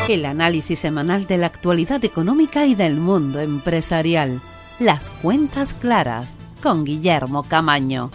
El análisis semanal de la actualidad económica y del mundo empresarial. Las cuentas claras, con Guillermo Camaño.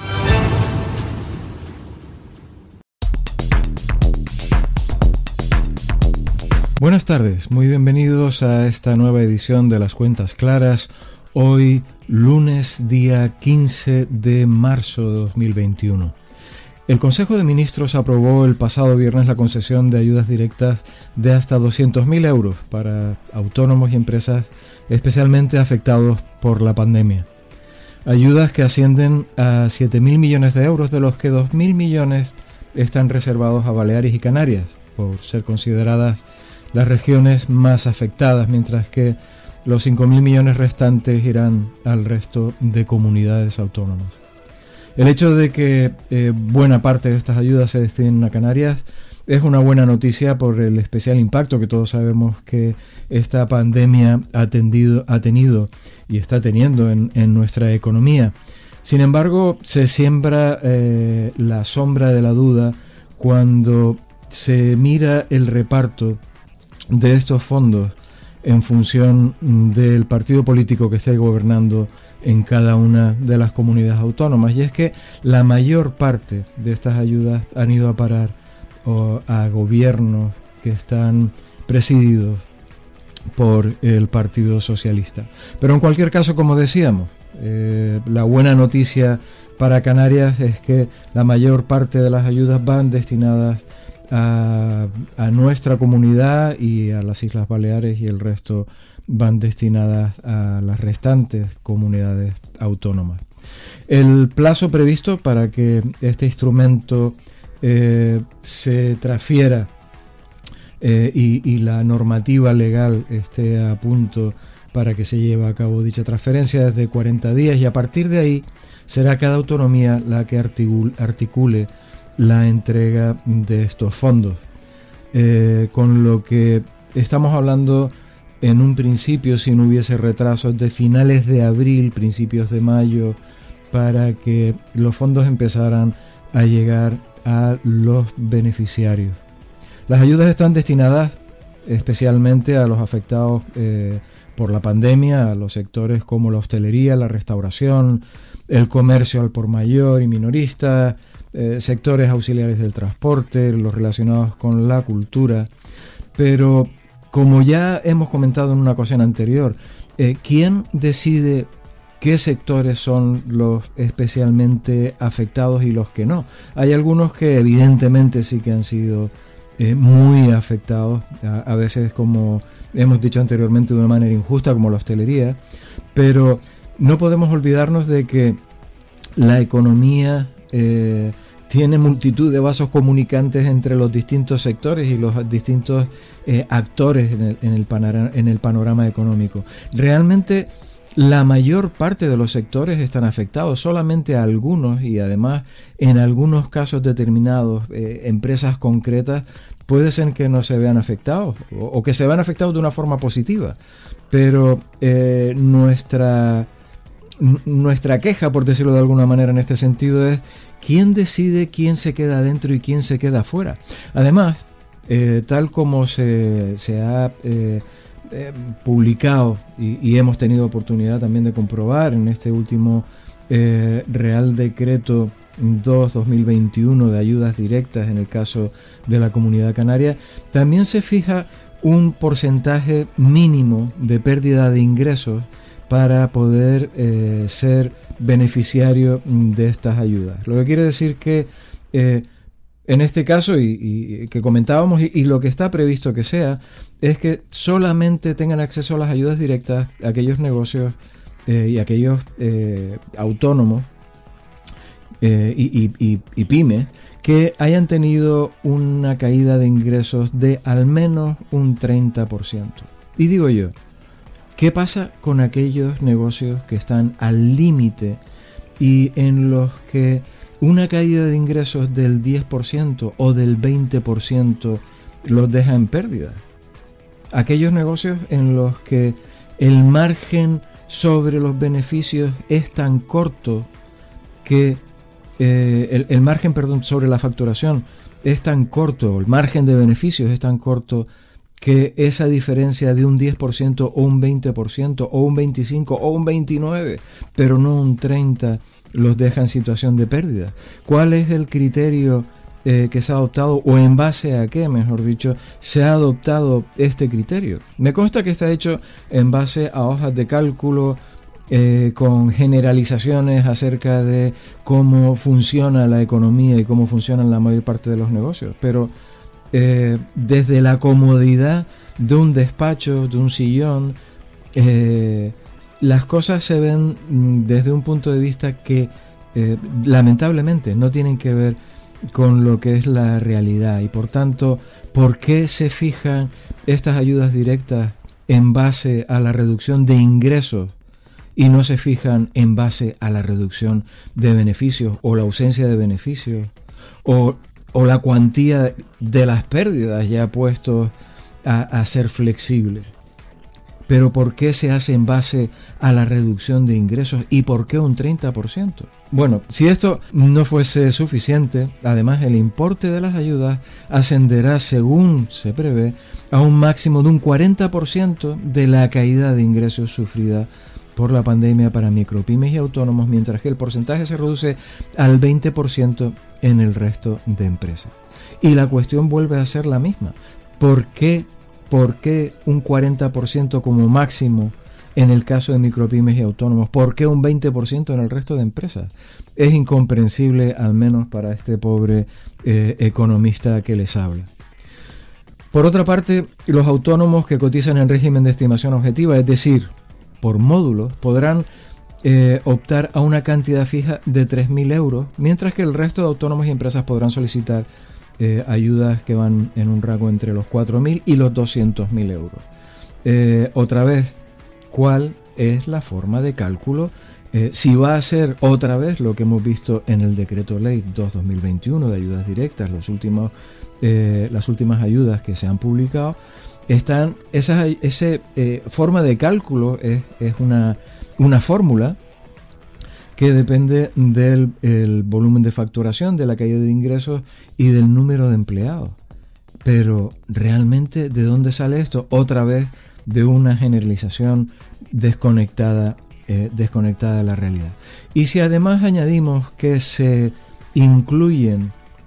Buenas tardes, muy bienvenidos a esta nueva edición de Las Cuentas Claras. Hoy, lunes, día 15 de marzo de 2021. El Consejo de Ministros aprobó el pasado viernes la concesión de ayudas directas de hasta 200.000 euros para autónomos y empresas especialmente afectados por la pandemia. Ayudas que ascienden a 7.000 millones de euros, de los que 2.000 millones están reservados a Baleares y Canarias, por ser consideradas las regiones más afectadas, mientras que los 5.000 millones restantes irán al resto de comunidades autónomas. El hecho de que buena parte de estas ayudas se destinen a Canarias es una buena noticia por el especial impacto que todos sabemos que esta pandemia ha tenido y está teniendo en nuestra economía. Sin embargo, se siembra la sombra de la duda cuando se mira el reparto de estos fondos en función del partido político que esté gobernando en cada una de las comunidades autónomas. Y es que la mayor parte de estas ayudas han ido a parar a gobiernos que están presididos por el Partido Socialista. Pero en cualquier caso, como decíamos, la buena noticia para Canarias es que la mayor parte de las ayudas van destinadas a nuestra comunidad, y a las Islas Baleares, y el resto van destinadas a las restantes comunidades autónomas. El plazo previsto para que este instrumento se transfiera y la normativa legal esté a punto para que se lleve a cabo dicha transferencia es de 40 días, y a partir de ahí será cada autonomía la que articule la entrega de estos fondos, con lo que estamos hablando en un principio, si no hubiese retrasos, de finales de abril, principios de mayo, para que los fondos empezaran a llegar a los beneficiarios. Las ayudas están destinadas especialmente a los afectados por la pandemia, a los sectores como la hostelería, la restauración, el comercio al por mayor y minorista, sectores auxiliares del transporte, los relacionados con la cultura. Pero, como ya hemos comentado en una ocasión anterior, ¿quién decide qué sectores son los especialmente afectados y los que no? Hay algunos que evidentemente sí que han sido muy afectados, a veces, como hemos dicho anteriormente, de una manera injusta, como la hostelería, pero no podemos olvidarnos de que la economía tiene multitud de vasos comunicantes entre los distintos sectores y los distintos actores en el panorama económico. Realmente la mayor parte de los sectores están afectados, solamente algunos, y además en algunos casos determinados, empresas concretas, puede ser que no se vean afectados o que se vean afectados de una forma positiva, pero nuestra queja, por decirlo de alguna manera en este sentido, es quién decide quién se queda adentro y quién se queda afuera. Además, tal como se ha publicado y hemos tenido oportunidad también de comprobar en este último Real Decreto 2/2021 de ayudas directas en el caso de la Comunidad Canaria, también se fija un porcentaje mínimo de pérdida de ingresos para poder ser beneficiario de estas ayudas. Lo que quiere decir que en este caso, y que comentábamos, y lo que está previsto que sea, es que solamente tengan acceso a las ayudas directas aquellos negocios y aquellos autónomos y pymes que hayan tenido una caída de ingresos de al menos un 30%. Y digo yo, ¿qué pasa con aquellos negocios que están al límite y en los que una caída de ingresos del 10% o del 20% los deja en pérdida? Aquellos negocios en los que el margen sobre los beneficios es tan corto que el margen sobre la facturación es tan corto, el margen de beneficios es tan corto que esa diferencia de un 10% o un 20% o un 25% o un 29%, pero no un 30%, los deja en situación de pérdida? ¿Cuál es el criterio que se ha adoptado, o en base a qué, mejor dicho, se ha adoptado este criterio? Me consta que está hecho en base a hojas de cálculo con generalizaciones acerca de cómo funciona la economía y cómo funcionan la mayor parte de los negocios, pero desde la comodidad de un despacho, de un sillón, las cosas se ven desde un punto de vista que lamentablemente no tienen que ver con lo que es la realidad, y por tanto, ¿por qué se fijan estas ayudas directas en base a la reducción de ingresos y no se fijan en base a la reducción de beneficios o la ausencia de beneficios o la cuantía de las pérdidas ya puestos a ser flexibles? Pero ¿por qué se hace en base a la reducción de ingresos y por qué un 30%? Bueno, si esto no fuese suficiente, además el importe de las ayudas ascenderá, según se prevé, a un máximo de un 40% de la caída de ingresos sufrida por la pandemia para micropymes y autónomos, mientras que el porcentaje se reduce al 20% en el resto de empresas. Y la cuestión vuelve a ser la misma. ¿Por qué un 40% como máximo en el caso de micropymes y autónomos? ¿Por qué un 20% en el resto de empresas? Es incomprensible, al menos para este pobre economista que les habla. Por otra parte, los autónomos que cotizan en régimen de estimación objetiva, es decir, por módulos, podrán optar a una cantidad fija de 3.000 euros, mientras que el resto de autónomos y empresas podrán solicitar ayudas que van en un rango entre los 4.000 y los 200.000 euros. Otra vez, ¿cuál es la forma de cálculo? Si va a ser otra vez lo que hemos visto en el decreto ley 2/2021 de ayudas directas, las últimas ayudas que se han publicado, esa forma de cálculo es una fórmula que depende del volumen de facturación, de la caída de ingresos y del número de empleados. Pero realmente, ¿de dónde sale esto? Otra vez de una generalización desconectada de la realidad. Y si además añadimos que se incluyen,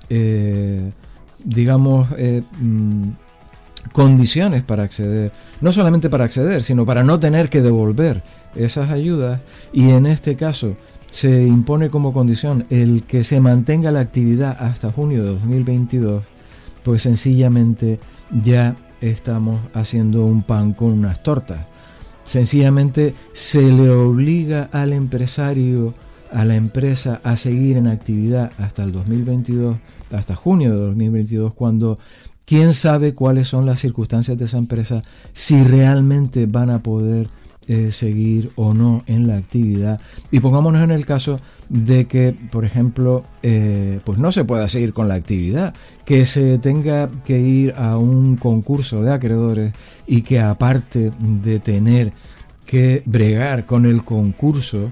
condiciones para acceder, no solamente para acceder, sino para no tener que devolver esas ayudas, y en este caso se impone como condición el que se mantenga la actividad hasta junio de 2022, pues sencillamente ya estamos haciendo un pan con unas tortas. Sencillamente se le obliga al empresario, a la empresa, a seguir en actividad hasta el 2022, hasta junio de 2022, cuando quién sabe cuáles son las circunstancias de esa empresa, si realmente van a poder seguir o no en la actividad. Y pongámonos en el caso de que, por ejemplo, pues no se pueda seguir con la actividad, que se tenga que ir a un concurso de acreedores y que, aparte de tener que bregar con el concurso,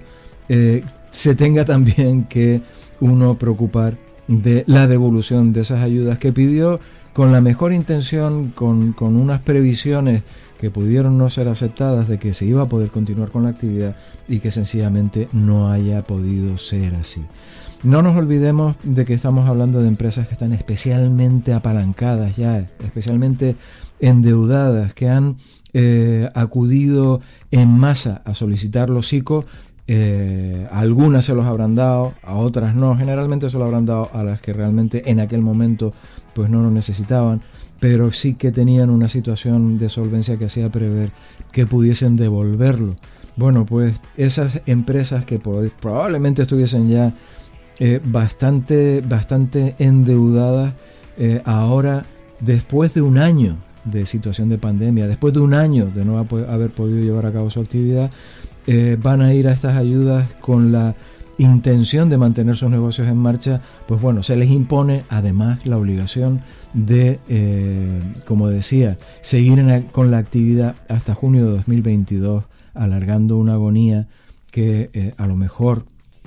se tenga también que uno preocupar de la devolución de esas ayudas que pidió con la mejor intención, con unas previsiones que pudieron no ser aceptadas de que se iba a poder continuar con la actividad, y que sencillamente no haya podido ser así. No nos olvidemos de que estamos hablando de empresas que están especialmente apalancadas ya, especialmente endeudadas, que han acudido en masa a solicitar los ICO. Algunas se los habrán dado, a otras no. Generalmente se los habrán dado a las que realmente en aquel momento pues no lo necesitaban, pero sí que tenían una situación de solvencia que hacía prever que pudiesen devolverlo. Bueno, pues esas empresas que probablemente estuviesen ya bastante endeudadas, ahora, después de un año de situación de pandemia, después de un año de no haber podido llevar a cabo su actividad, van a ir a estas ayudas con la intención de mantener sus negocios en marcha. Pues bueno, se les impone además la obligación de, como decía, seguir con la actividad hasta junio de 2022, alargando una agonía que a lo mejor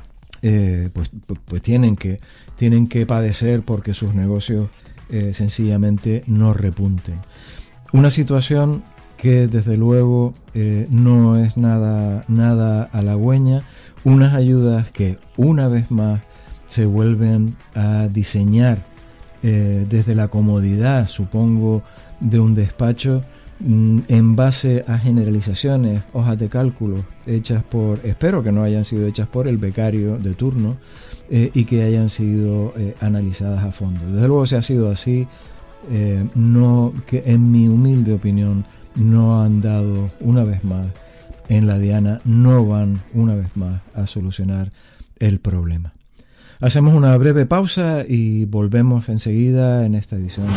pues tienen que padecer porque sus negocios sencillamente no repunten. Una situación que desde luego no es nada halagüeña, unas ayudas que una vez más se vuelven a diseñar desde la comodidad, supongo, de un despacho, en base a generalizaciones, hojas de cálculo hechas espero que no hayan sido hechas por el becario de turno y que hayan sido analizadas a fondo. Desde luego, si ha sido así, que en mi humilde opinión no han dado una vez más en la diana, no van una vez más a solucionar el problema. Hacemos una breve pausa y volvemos enseguida en esta edición.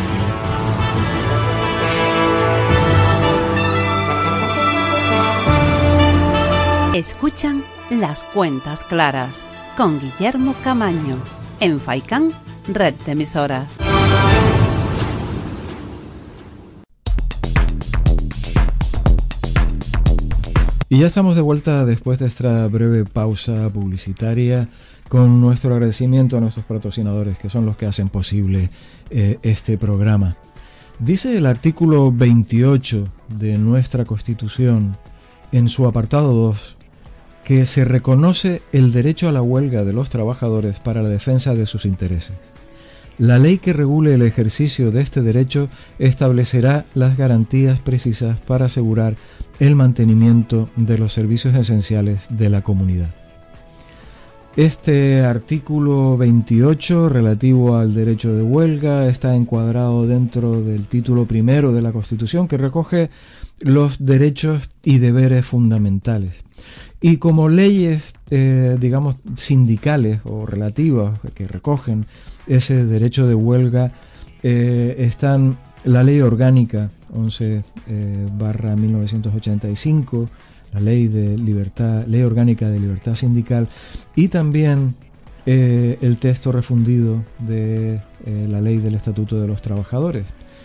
Escuchan Las Cuentas Claras con Guillermo Camaño en Faikán, red de emisoras. Y ya estamos de vuelta después de esta breve pausa publicitaria, con nuestro agradecimiento a nuestros patrocinadores, que son los que hacen posible este programa. Dice el artículo 28 de nuestra Constitución, en su apartado 2, que se reconoce el derecho a la huelga de los trabajadores para la defensa de sus intereses. La ley que regule el ejercicio de este derecho establecerá las garantías precisas para asegurar el mantenimiento de los servicios esenciales de la comunidad. Este artículo 28 relativo al derecho de huelga está encuadrado dentro del título primero de la Constitución, que recoge los derechos y deberes fundamentales. Y como leyes, digamos, sindicales o relativas que recogen ese derecho de huelga, están la Ley Orgánica 11/1985, la Ley Orgánica de Libertad Sindical, y también el texto refundido de la Ley del Estatuto de los Trabajadores.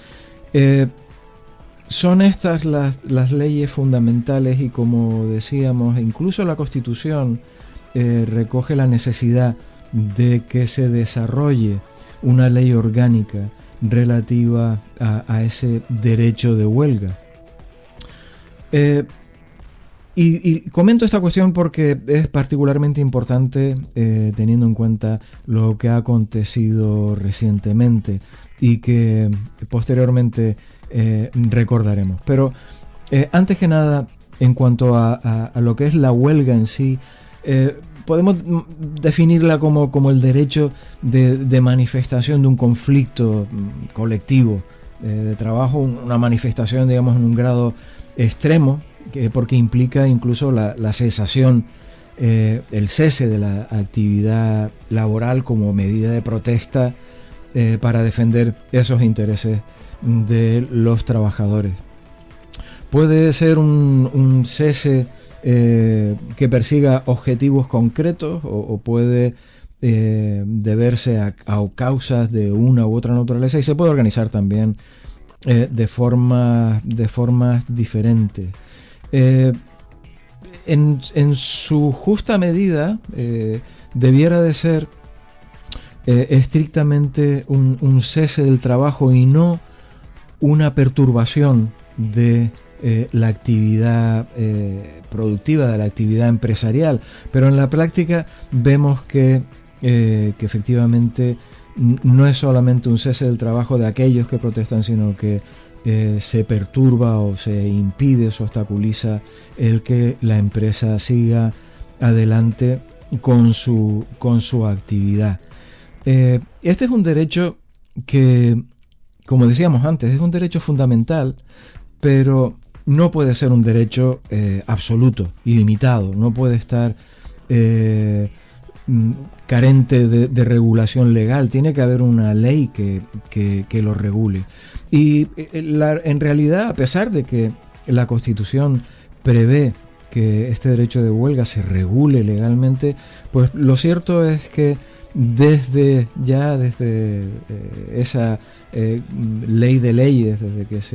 Son estas las leyes fundamentales, y como decíamos, incluso la Constitución recoge la necesidad de que se desarrolle una ley orgánica relativa a ese derecho de huelga. Y comento esta cuestión porque es particularmente importante teniendo en cuenta lo que ha acontecido recientemente y que posteriormente recordaremos. Pero antes que nada, en cuanto a lo que es la huelga en sí, podemos definirla como el derecho de manifestación de un conflicto colectivo de trabajo, una manifestación, digamos, en un grado extremo, porque implica incluso la cesación, el cese de la actividad laboral como medida de protesta para defender esos intereses de los trabajadores. Puede ser un cese que persiga objetivos concretos o puede deberse a causas de una u otra naturaleza, y se puede organizar también de formas diferentes. En su justa medida debiera de ser estrictamente un cese del trabajo y no una perturbación de la actividad productiva, de la actividad empresarial. Pero en la práctica vemos que efectivamente no es solamente un cese del trabajo de aquellos que protestan, sino que se perturba o se impide, se obstaculiza el que la empresa siga adelante con su actividad. Este es un derecho que, como decíamos antes, es un derecho fundamental, pero no puede ser un derecho absoluto, ilimitado. No puede estar carente de regulación legal. Tiene que haber una ley que lo regule. Y en realidad, a pesar de que la Constitución prevé que este derecho de huelga se regule legalmente, pues lo cierto es que desde esa ley de leyes, desde que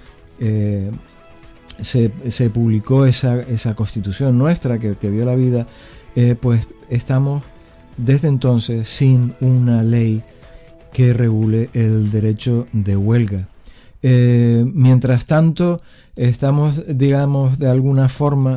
se publicó esa Constitución nuestra que vio la vida, pues estamos desde entonces sin una ley que regule el derecho de huelga. Mientras tanto, estamos, digamos, de alguna forma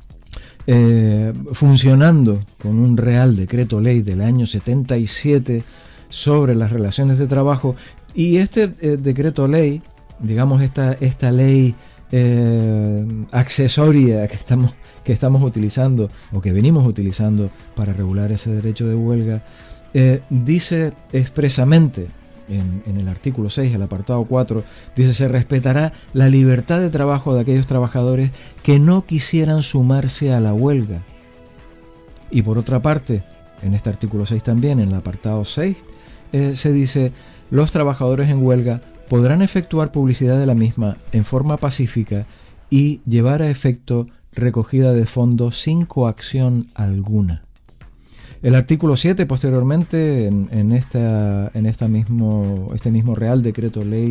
funcionando con un Real Decreto Ley del año 77 sobre las relaciones de trabajo, y este decreto ley, digamos, esta ley accesoria que estamos utilizando o que venimos utilizando para regular ese derecho de huelga, dice expresamente en el artículo 6, el apartado 4, dice: se respetará la libertad de trabajo de aquellos trabajadores que no quisieran sumarse a la huelga. Y por otra parte, en este artículo 6 también, en el apartado 6, se dice: los trabajadores en huelga podrán efectuar publicidad de la misma en forma pacífica y llevar a efecto recogida de fondos sin coacción alguna. El artículo 7, posteriormente, en este mismo Real Decreto Ley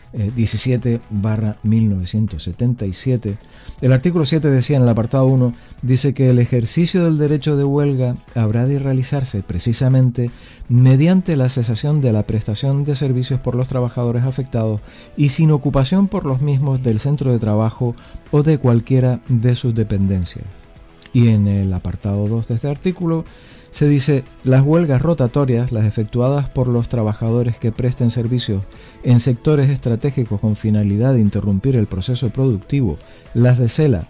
17/1977, el artículo 7 decía en el apartado 1, dice que el ejercicio del derecho de huelga habrá de realizarse precisamente mediante la cesación de la prestación de servicios por los trabajadores afectados y sin ocupación por los mismos del centro de trabajo o de cualquiera de sus dependencias. Y en el apartado 2 de este artículo se dice: las huelgas rotatorias, las efectuadas por los trabajadores que presten servicios en sectores estratégicos con finalidad de interrumpir el proceso productivo, las de celo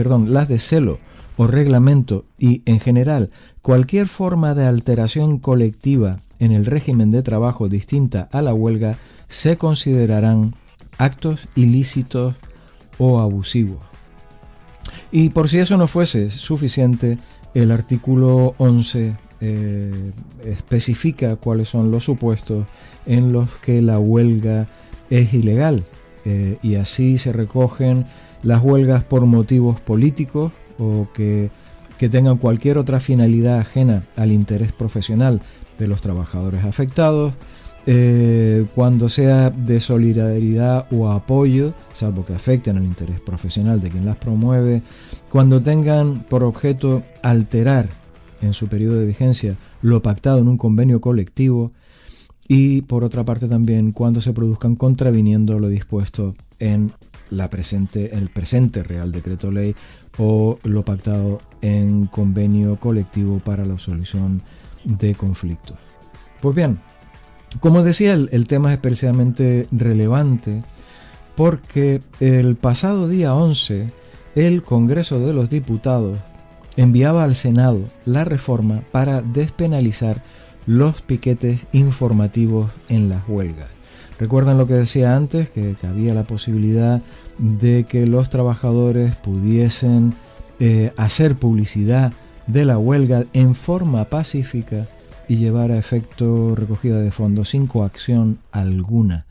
o reglamento y, en general, cualquier forma de alteración colectiva en el régimen de trabajo distinta a la huelga, se considerarán actos ilícitos o abusivos. Y por si eso no fuese suficiente, el artículo 11 especifica cuáles son los supuestos en los que la huelga es ilegal, y así se recogen las huelgas por motivos políticos o que tengan cualquier otra finalidad ajena al interés profesional de los trabajadores afectados, cuando sea de solidaridad o apoyo, salvo que afecten al interés profesional de quien las promueve, cuando tengan por objeto alterar en su periodo de vigencia lo pactado en un convenio colectivo, y por otra parte también cuando se produzcan contraviniendo lo dispuesto en el presente Real Decreto Ley o lo pactado en convenio colectivo para la solución de conflictos. Pues bien, como decía, el tema es especialmente relevante porque el pasado día 11 el Congreso de los Diputados enviaba al Senado la reforma para despenalizar los piquetes informativos en las huelgas. ¿Recuerdan lo que decía antes? Que había la posibilidad de que los trabajadores pudiesen hacer publicidad de la huelga en forma pacífica y llevar a efecto recogida de fondos sin coacción alguna.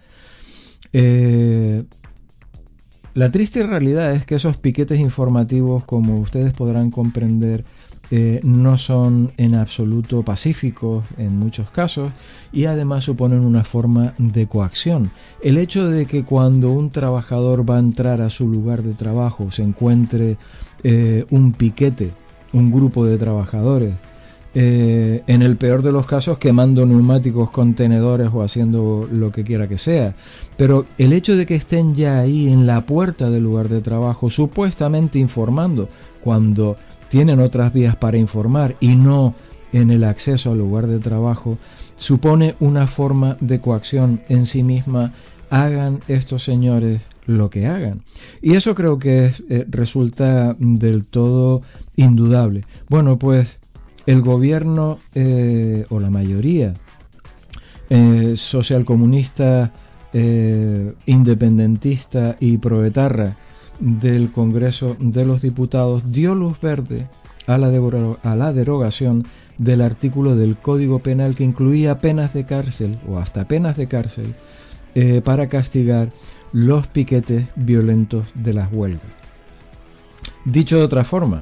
La triste realidad es que esos piquetes informativos, como ustedes podrán comprender, no son en absoluto pacíficos en muchos casos y además suponen una forma de coacción. El hecho de que cuando un trabajador va a entrar a su lugar de trabajo se encuentre un piquete, un grupo de trabajadores, en el peor de los casos quemando neumáticos, contenedores o haciendo lo que quiera que sea, pero el hecho de que estén ya ahí en la puerta del lugar de trabajo supuestamente informando cuando tienen otras vías para informar y no en el acceso al lugar de trabajo, supone una forma de coacción en sí misma, hagan estos señores lo que hagan. Y eso creo que resulta del todo indudable. Bueno, pues el gobierno o la mayoría socialcomunista, independentista y proetarra del Congreso de los Diputados dio luz verde a la derogación del artículo del Código Penal que incluía penas de cárcel o hasta penas de cárcel para castigar los piquetes violentos de las huelgas. Dicho de otra forma,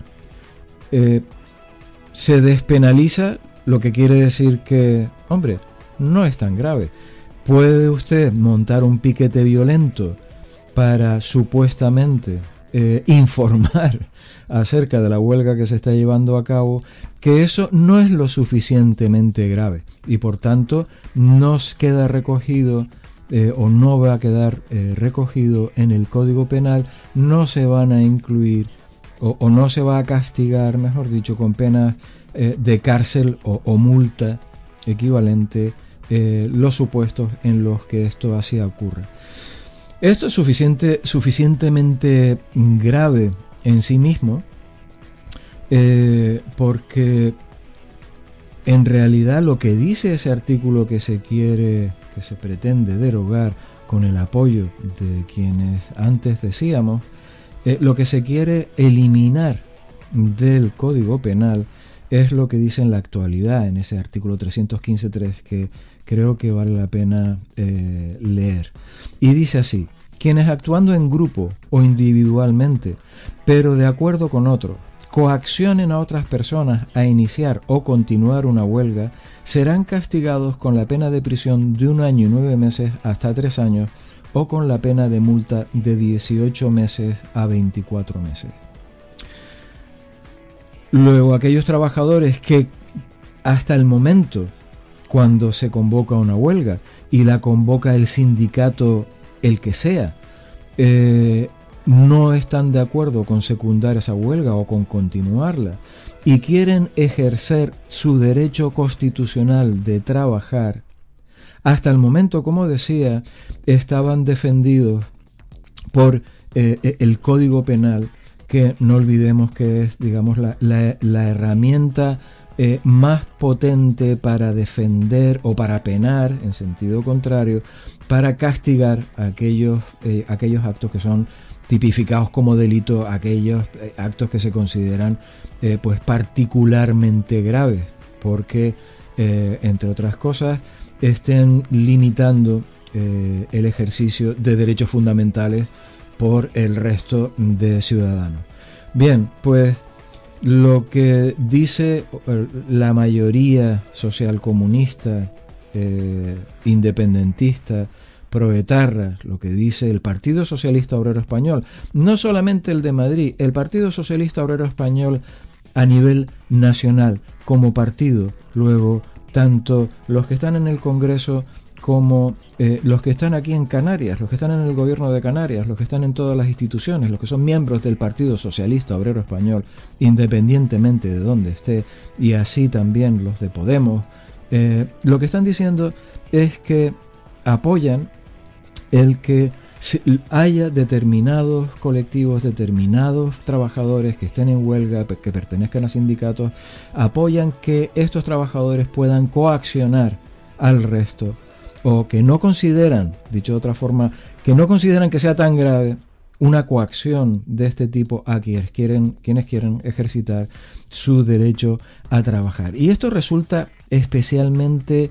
se despenaliza, lo que quiere decir que, hombre, no es tan grave. ¿Puede usted montar un piquete violento para supuestamente informar acerca de la huelga que se está llevando a cabo? Que eso no es lo suficientemente grave y por tanto nos queda recogido o no va a quedar recogido en el Código Penal, no se van a incluir o no se va a castigar, mejor dicho, con penas de cárcel o multa equivalente los supuestos en los que esto así ocurra. Esto es suficientemente grave en sí mismo, porque en realidad lo que dice ese artículo que se pretende derogar con el apoyo de quienes antes decíamos, lo que se quiere eliminar del Código Penal es lo que dice en la actualidad en ese artículo 315.3, que creo que vale la pena leer. Y dice así: quienes actuando en grupo o individualmente, pero de acuerdo con otros, coaccionen a otras personas a iniciar o continuar una huelga, serán castigados con la pena de prisión de 1 año y 9 meses hasta 3 años o con la pena de multa de 18 meses a 24 meses. Luego, aquellos trabajadores que hasta el momento, cuando se convoca una huelga y la convoca el sindicato, el que sea, no están de acuerdo con secundar esa huelga o con continuarla y quieren ejercer su derecho constitucional de trabajar, hasta el momento, como decía, estaban defendidos por el Código Penal, que no olvidemos que es, digamos, la herramienta más potente para defender o para penar, en sentido contrario, para castigar aquellos actos que son tipificados como delito, aquellos actos que se consideran pues particularmente graves, porque entre otras cosas estén limitando el ejercicio de derechos fundamentales por el resto de ciudadanos. Bien, pues lo que dice la mayoría social comunista, independentista, proetarra, lo que dice el Partido Socialista Obrero Español, no solamente el de Madrid, el Partido Socialista Obrero Español a nivel nacional como partido, luego tanto los que están en el Congreso como los que están aquí en Canarias, los que están en el gobierno de Canarias, los que están en todas las instituciones, los que son miembros del Partido Socialista Obrero Español, independientemente de dónde esté, y así también los de Podemos, lo que están diciendo es que apoyan el que haya determinados colectivos, determinados trabajadores que estén en huelga, que pertenezcan a sindicatos, apoyan que estos trabajadores puedan coaccionar al resto, o que no consideran, dicho de otra forma, que no consideran que sea tan grave una coacción de este tipo a quienes quieren ejercitar su derecho a trabajar. Y esto resulta especialmente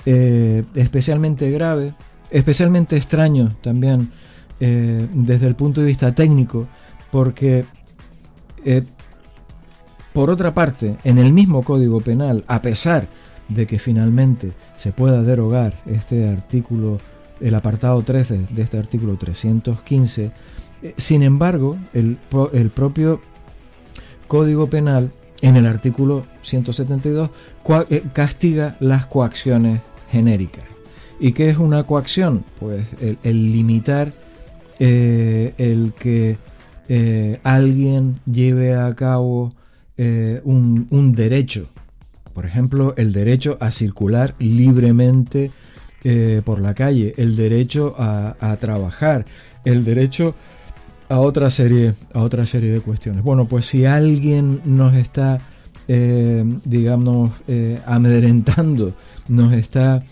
grave, especialmente extraño también desde el punto de vista técnico, porque por otra parte, en el mismo Código Penal, a pesar de que finalmente se pueda derogar este artículo, el apartado 13 de este artículo 315, sin embargo, el propio Código Penal, en el artículo 172, castiga las coacciones genéricas. ¿Y qué es una coacción? Pues el limitar el que alguien lleve a cabo un derecho. Por ejemplo, el derecho a circular libremente por la calle, el derecho a trabajar, el derecho a otra serie de cuestiones. Bueno, pues si alguien nos está, amedrentando, nos está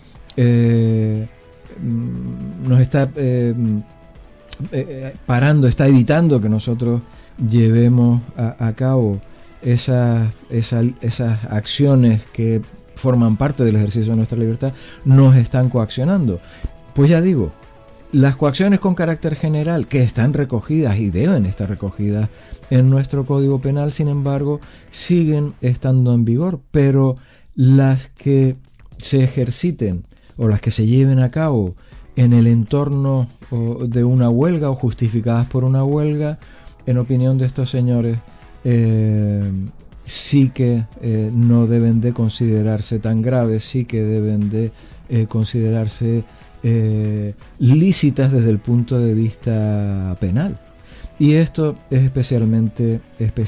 parando, está evitando que nosotros llevemos a cabo esas acciones que forman parte del ejercicio de nuestra libertad, nos están coaccionando. Pues ya digo, las coacciones con carácter general, que están recogidas y deben estar recogidas en nuestro Código Penal, sin embargo, siguen estando en vigor, pero las que se ejerciten o las que se lleven a cabo en el entorno de una huelga o justificadas por una huelga, en opinión de estos señores, sí que no deben de considerarse tan graves, sí que deben de considerarse lícitas desde el punto de vista penal. Y esto es especialmente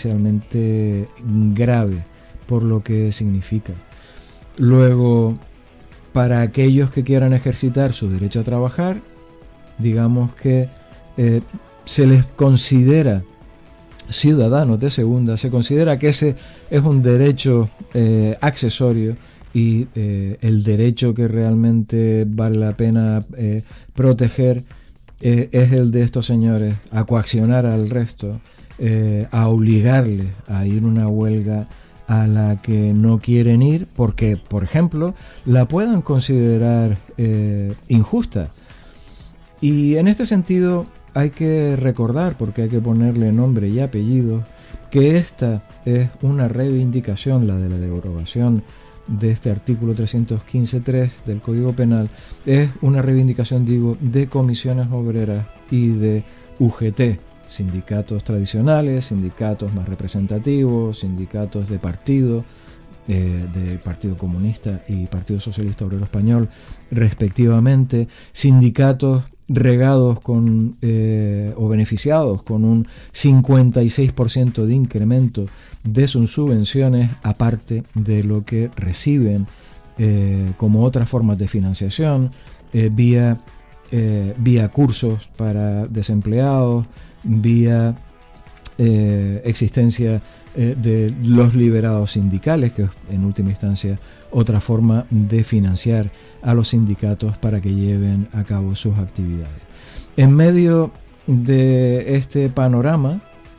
grave por lo que significa. Luego, para aquellos que quieran ejercitar su derecho a trabajar, digamos que se les considera ciudadanos de segunda, se considera que ese es un derecho accesorio, y el derecho que realmente vale la pena proteger es el de estos señores a coaccionar al resto, a obligarles a ir a una huelga a la que no quieren ir porque, por ejemplo, la puedan considerar injusta. Y en este sentido hay que recordar, porque hay que ponerle nombre y apellido, que esta es una reivindicación, la de la derogación de este artículo 315.3 del Código Penal, es una reivindicación, digo, de comisiones obreras y de UGT, sindicatos tradicionales, sindicatos más representativos, sindicatos de partido, de Partido Comunista y Partido Socialista Obrero Español, respectivamente, sindicatos regados con o beneficiados con un 56% de incremento de sus subvenciones, aparte de lo que reciben como otras formas de financiación, vía cursos para desempleados, vía existencia de los liberados sindicales, que es en última instancia otra forma de financiar a los sindicatos para que lleven a cabo sus actividades. En medio de este panorama,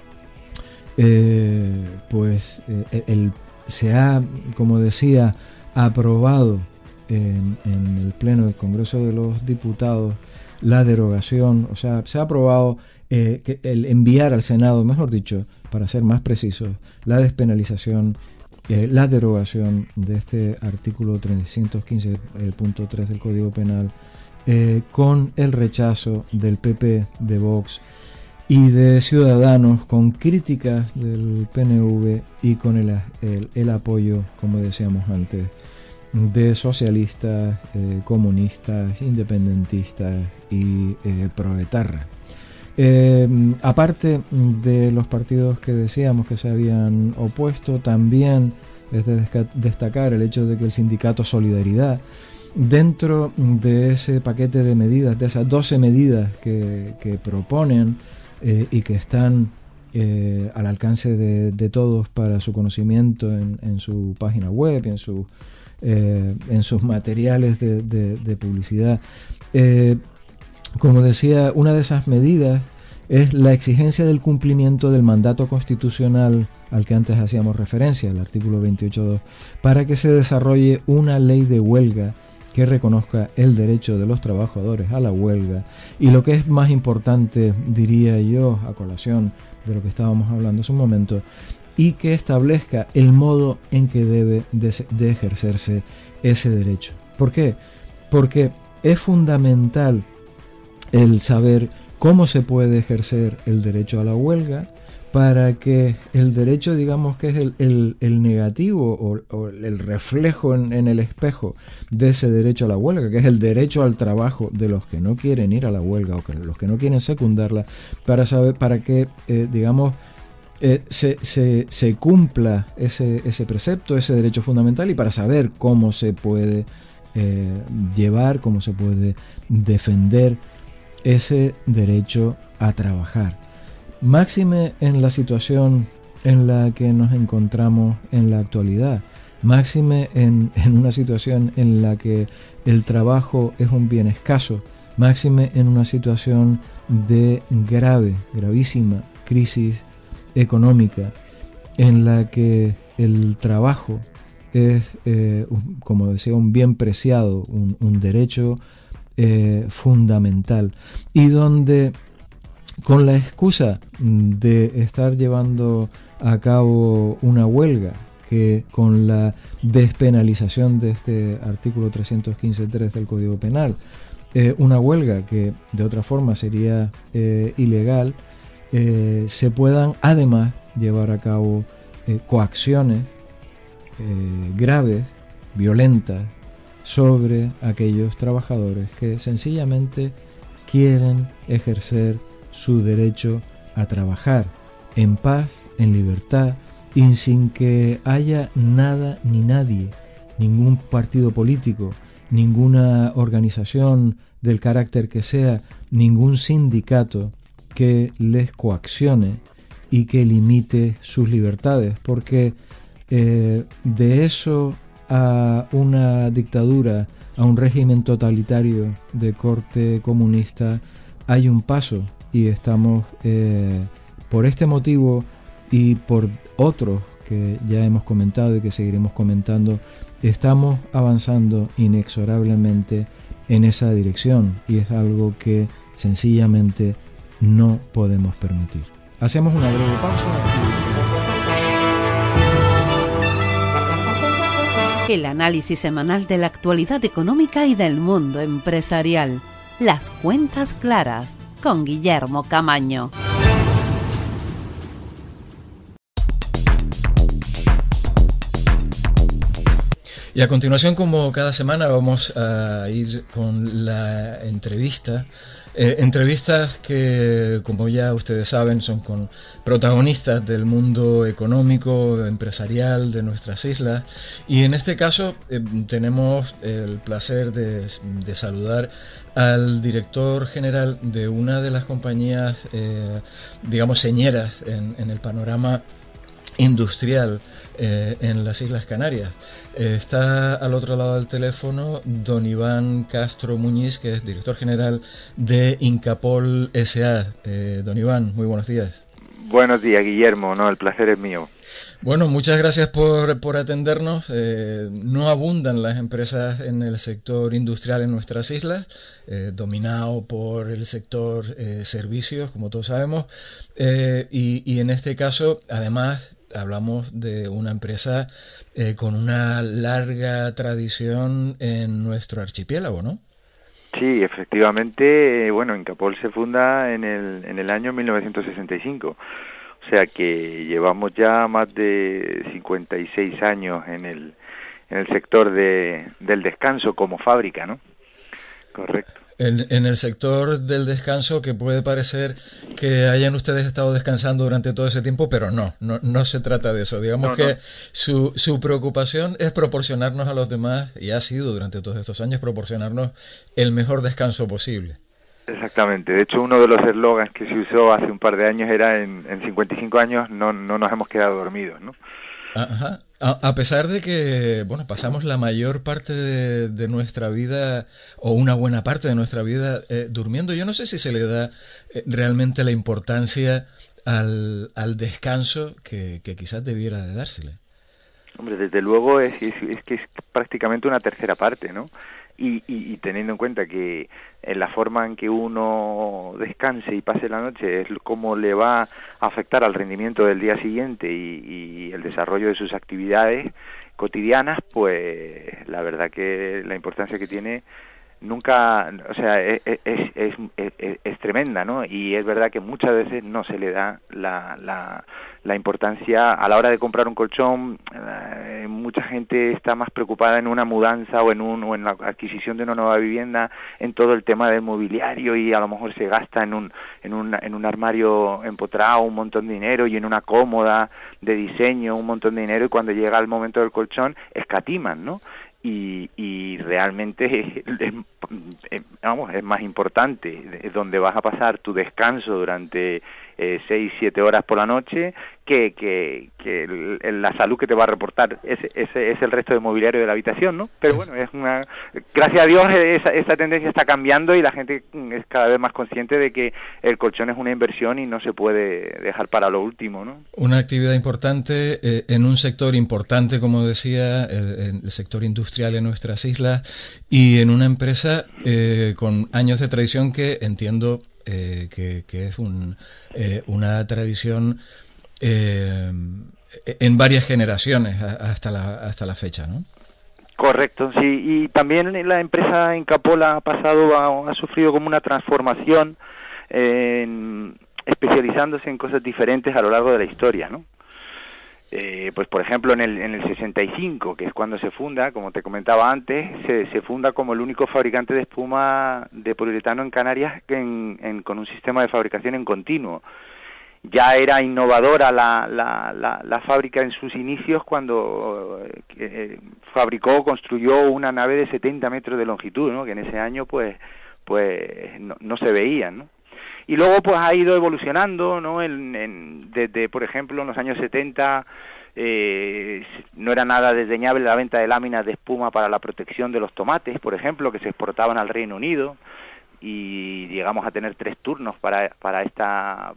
se ha, como decía, aprobado en el Pleno del Congreso de los Diputados la derogación, o sea, se ha aprobado el enviar al Senado, mejor dicho, para ser más precisos, la despenalización, la derogación de este artículo 315.3 del Código Penal, con el rechazo del PP, de Vox y de Ciudadanos, con críticas del PNV y con el apoyo, como decíamos antes, de socialistas, comunistas, independentistas y proetarras. Aparte de los partidos que decíamos que se habían opuesto, también es de destacar el hecho de que el sindicato Solidaridad, dentro de ese paquete de medidas, de esas 12 medidas que proponen y que están al alcance de todos para su conocimiento en su página web y en sus materiales de publicidad, como decía, una de esas medidas es la exigencia del cumplimiento del mandato constitucional al que antes hacíamos referencia, el artículo 28.2, para que se desarrolle una ley de huelga que reconozca el derecho de los trabajadores a la huelga y, lo que es más importante, diría yo, a colación de lo que estábamos hablando hace un momento, y que establezca el modo en que debe de ejercerse ese derecho. ¿Por qué? Porque es fundamental el saber cómo se puede ejercer el derecho a la huelga para que el derecho, digamos que es el negativo o el reflejo en el espejo de ese derecho a la huelga, que es el derecho al trabajo de los que no quieren ir a la huelga o que los que no quieren secundarla, para que digamos se cumpla ese precepto, ese derecho fundamental, y para saber cómo se puede llevar, cómo se puede defender ese derecho a trabajar. Máxime en la situación en la que nos encontramos en la actualidad, máxime en una situación en la que el trabajo es un bien escaso, máxime en una situación de gravísima crisis económica, en la que el trabajo es, como decía, un bien preciado, un derecho fundamental, y donde, con la excusa de estar llevando a cabo una huelga, que con la despenalización de este artículo 315.3 del Código Penal, una huelga que de otra forma sería ilegal, se puedan además llevar a cabo coacciones graves, violentas, sobre aquellos trabajadores que sencillamente quieren ejercer su derecho a trabajar en paz, en libertad y sin que haya nada ni nadie, ningún partido político, ninguna organización del carácter que sea, ningún sindicato que les coaccione y que limite sus libertades, porque de eso a una dictadura, a un régimen totalitario de corte comunista, hay un paso, y estamos por este motivo y por otros que ya hemos comentado y que seguiremos comentando, estamos avanzando inexorablemente en esa dirección, y es algo que sencillamente no podemos permitir. Hacemos una breve pausa. El análisis semanal de la actualidad económica y del mundo empresarial. Las cuentas claras, con Guillermo Camaño. Y a continuación, como cada semana, vamos a ir con la entrevista. Entrevistas que, como ya ustedes saben, son con protagonistas del mundo económico, empresarial de nuestras islas. Y en este caso tenemos el placer de saludar al director general de una de las compañías, digamos, señeras en el panorama industrial en las Islas Canarias. Está al otro lado del teléfono don Iván Castro Muñiz, que es director general de Incapol S.A. Don Iván, muy buenos días. Buenos días, Guillermo. No, el placer es mío. Bueno, muchas gracias por atendernos. No abundan las empresas en el sector industrial en nuestras islas, dominado por el sector servicios, como todos sabemos, y en este caso, además, hablamos de una empresa con una larga tradición en nuestro archipiélago, ¿no? Sí, efectivamente. Bueno, Incapol se funda en el año 1965. O sea que llevamos ya más de 56 años en el sector del descanso como fábrica, ¿no? Correcto. En el sector del descanso, que puede parecer que hayan ustedes estado descansando durante todo ese tiempo, pero no se trata de eso. Digamos que su preocupación es proporcionarnos a los demás, y ha sido durante todos estos años, proporcionarnos el mejor descanso posible. Exactamente. De hecho, uno de los eslogans que se usó hace un par de años era en 55 años no nos hemos quedado dormidos, ¿no? Ajá. A pesar de que, bueno, pasamos la mayor parte de nuestra vida, o una buena parte de nuestra vida, durmiendo, yo no sé si se le da realmente la importancia al descanso que quizás debiera de dársele. Hombre, desde luego es que es prácticamente una tercera parte, ¿no? Y teniendo en cuenta que la forma en que uno descanse y pase la noche es cómo le va a afectar al rendimiento del día siguiente y el desarrollo de sus actividades cotidianas, pues la verdad que la importancia que tiene nunca, o sea, es tremenda, ¿no? Y es verdad que muchas veces no se le da la importancia a la hora de comprar un colchón. Mucha gente está más preocupada en una mudanza o en la adquisición de una nueva vivienda, en todo el tema del mobiliario, y a lo mejor se gasta en un armario empotrado un montón de dinero, y en una cómoda de diseño un montón de dinero, y cuando llega el momento del colchón escatiman, ¿no? Y realmente es más importante donde vas a pasar tu descanso durante 6-7 horas por la noche que la salud que te va a reportar ese es el resto del mobiliario de la habitación, ¿no? Pero bueno, gracias a Dios esa tendencia está cambiando, y la gente es cada vez más consciente de que el colchón es una inversión y no se puede dejar para lo último, ¿no? Una actividad importante en un sector importante, como decía, el sector industrial en nuestras islas, y en una empresa con años de tradición que entiendo que es una tradición en varias generaciones hasta la fecha, ¿no? Correcto, sí. Y también la empresa Incapol ha sufrido como una transformación, especializándose en cosas diferentes a lo largo de la historia, ¿no? Pues por ejemplo en el 65, que es cuando se funda, como te comentaba antes, se funda como el único fabricante de espuma de poliuretano en Canarias con un sistema de fabricación en continuo. Ya era innovadora la fábrica en sus inicios cuando construyó una nave de 70 metros de longitud, ¿no? Que en ese año pues no se veían, ¿no? Y luego pues ha ido evolucionando, ¿no? Desde, por ejemplo, en los años 70 no era nada desdeñable la venta de láminas de espuma para la protección de los tomates, por ejemplo, que se exportaban al Reino Unido, y llegamos a tener 3 turnos para esta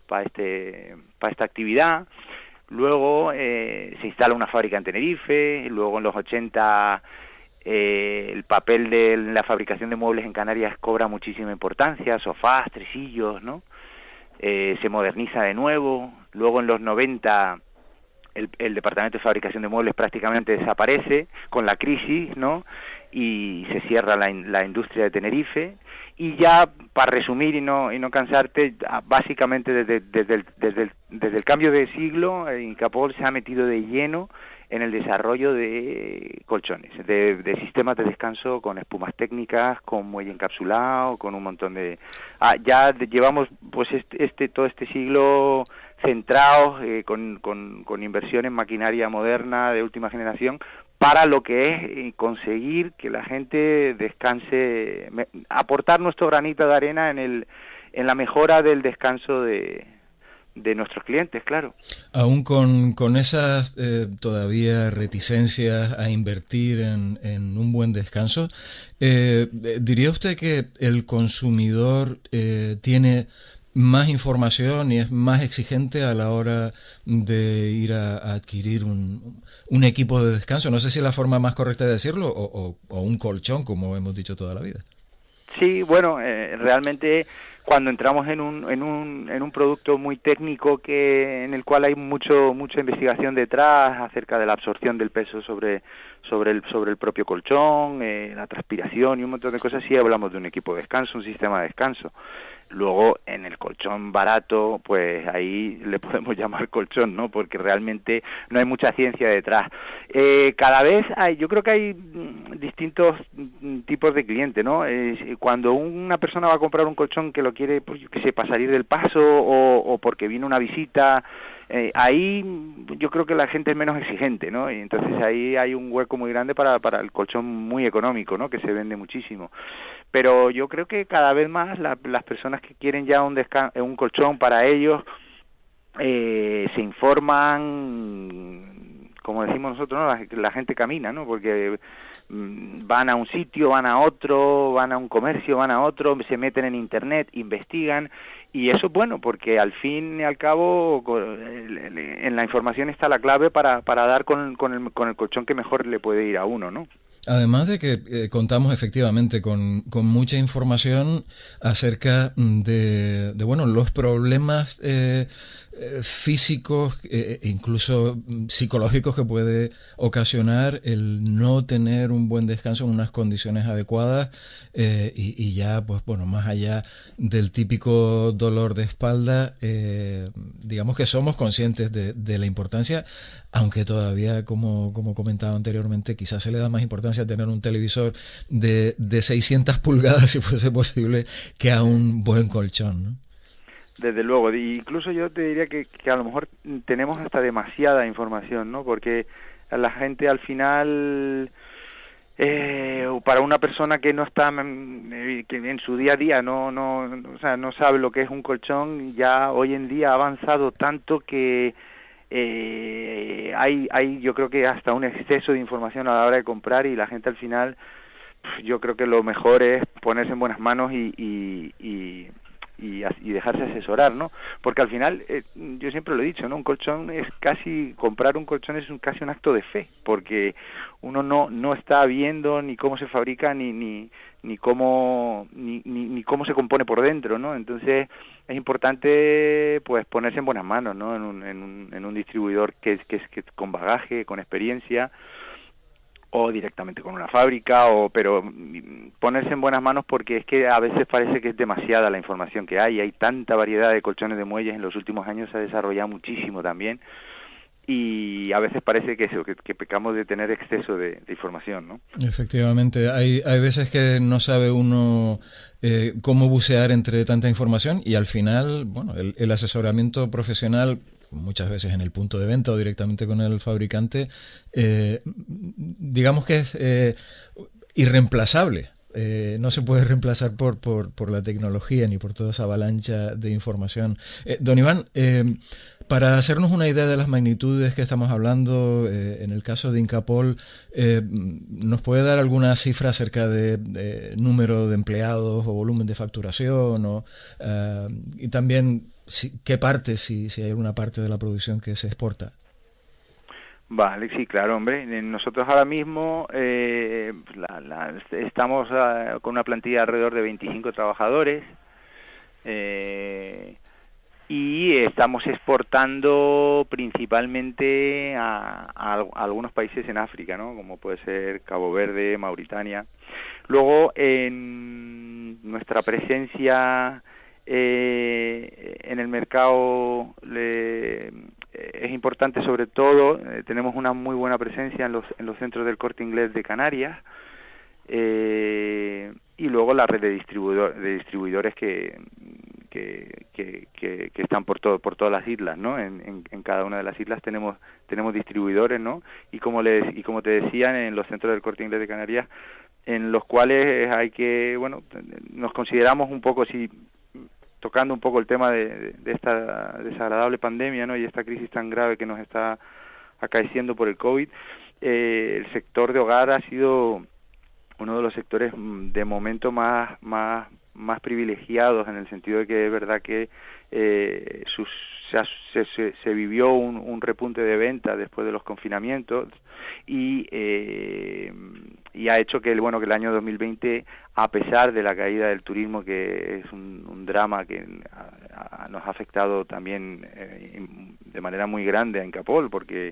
actividad. Luego se instala una fábrica en Tenerife, luego en los 80 el papel de la fabricación de muebles en Canarias cobra muchísima importancia, sofás, tresillos, ¿no? Se moderniza de nuevo. Luego en los 90 el departamento de fabricación de muebles prácticamente desaparece con la crisis, ¿no? Y se cierra la industria de Tenerife. Y ya, para resumir y no cansarte, básicamente desde el cambio de siglo, Incapol se ha metido de lleno en el desarrollo de colchones, de sistemas de descanso con espumas técnicas, con muelle encapsulado, con un montón de... ya llevamos pues todo este siglo centrados con inversión en maquinaria moderna de última generación para lo que es conseguir que la gente descanse, aportar nuestro granito de arena en la mejora del descanso de nuestros clientes, claro. Aún con esas todavía reticencias a invertir en un buen descanso, ¿diría usted que el consumidor tiene más información y es más exigente a la hora de ir a adquirir un equipo de descanso? No sé si es la forma más correcta de decirlo, o un colchón, como hemos dicho toda la vida. Sí, bueno, realmente cuando entramos en un producto muy técnico en el cual hay mucha investigación detrás acerca de la absorción del peso sobre el propio colchón, la transpiración y un montón de cosas, sí hablamos de un equipo de descanso, un sistema de descanso. Luego, en el colchón barato, pues ahí le podemos llamar colchón, ¿no? Porque realmente no hay mucha ciencia detrás. Cada vez yo creo que hay distintos tipos de clientes, ¿no? Cuando una persona va a comprar un colchón que lo quiere, pues yo qué sé, para salir del paso o porque viene una visita, ahí yo creo que la gente es menos exigente, ¿no? Y entonces ahí hay un hueco muy grande para el colchón muy económico, ¿no? Que se vende muchísimo. Pero yo creo que cada vez más las personas que quieren ya un colchón para ellos se informan, como decimos nosotros, ¿no? La gente camina, ¿no? Porque van a un sitio, van a otro, van a un comercio, van a otro, se meten en internet, investigan, y eso es bueno porque al fin y al cabo en la información está la clave para dar con el colchón que mejor le puede ir a uno, ¿no? Además de que contamos efectivamente con mucha información acerca de los problemas físicos, incluso psicológicos que puede ocasionar el no tener un buen descanso en unas condiciones adecuadas, y ya, pues bueno, más allá del típico dolor de espalda, digamos que somos conscientes de la importancia, aunque todavía, como comentaba anteriormente, quizás se le da más importancia a tener un televisor de 600 pulgadas, si fuese posible, que a un buen colchón, ¿no? Desde luego, incluso yo te diría que a lo mejor tenemos hasta demasiada información, ¿no? Porque la gente al final, para una persona que no está, que en su día a día o sea, no sabe lo que es un colchón, ya hoy en día ha avanzado tanto que hay yo creo que hasta un exceso de información a la hora de comprar, y la gente al final, yo creo que lo mejor es ponerse en buenas manos y dejarse asesorar, ¿no? Porque al final, yo siempre lo he dicho, ¿no? Comprar un colchón es casi un acto de fe, porque uno no está viendo ni cómo se fabrica ni cómo se compone por dentro, ¿no? Entonces es importante pues ponerse en buenas manos, ¿no? En un distribuidor que con bagaje, con experiencia, o directamente con una fábrica, pero ponerse en buenas manos, porque es que a veces parece que es demasiada la información que hay tanta variedad de colchones de muelles. En los últimos años se ha desarrollado muchísimo también, y a veces parece que eso, que pecamos de tener exceso de información, ¿no? Efectivamente, hay veces que no sabe uno cómo bucear entre tanta información y al final, bueno, el asesoramiento profesional, muchas veces en el punto de venta o directamente con el fabricante, digamos que es irreemplazable. No se puede reemplazar por la tecnología ni por toda esa avalancha de información. Don Iván, para hacernos una idea de las magnitudes que estamos hablando, en el caso de Incapol, ¿nos puede dar alguna cifra acerca de número de empleados o volumen de facturación? Y también, ¿qué parte, si hay alguna parte de la producción que se exporta? Vale, sí, claro, hombre. Nosotros ahora mismo estamos con una plantilla de alrededor de 25 trabajadores y estamos exportando principalmente a algunos países en África, ¿no? Como puede ser Cabo Verde, Mauritania. Luego, en nuestra presencia en el mercado es importante, sobre todo tenemos una muy buena presencia en los centros del Corte Inglés de Canarias, y luego la red de distribuidores que están por todas las islas, ¿no? En cada una de las islas tenemos distribuidores, ¿no? Y como te decía, en los centros del Corte Inglés de Canarias, en los cuales nos consideramos un poco, tocando un poco el tema de esta desagradable pandemia, ¿no? Y esta crisis tan grave que nos está acaeciendo por el COVID, el sector de hogar ha sido uno de los sectores de momento más privilegiados, en el sentido de que es verdad que se vivió un repunte de venta después de los confinamientos y ha hecho que el año 2020, a pesar de la caída del turismo, que es un drama que nos ha afectado también de manera muy grande a Incapol, porque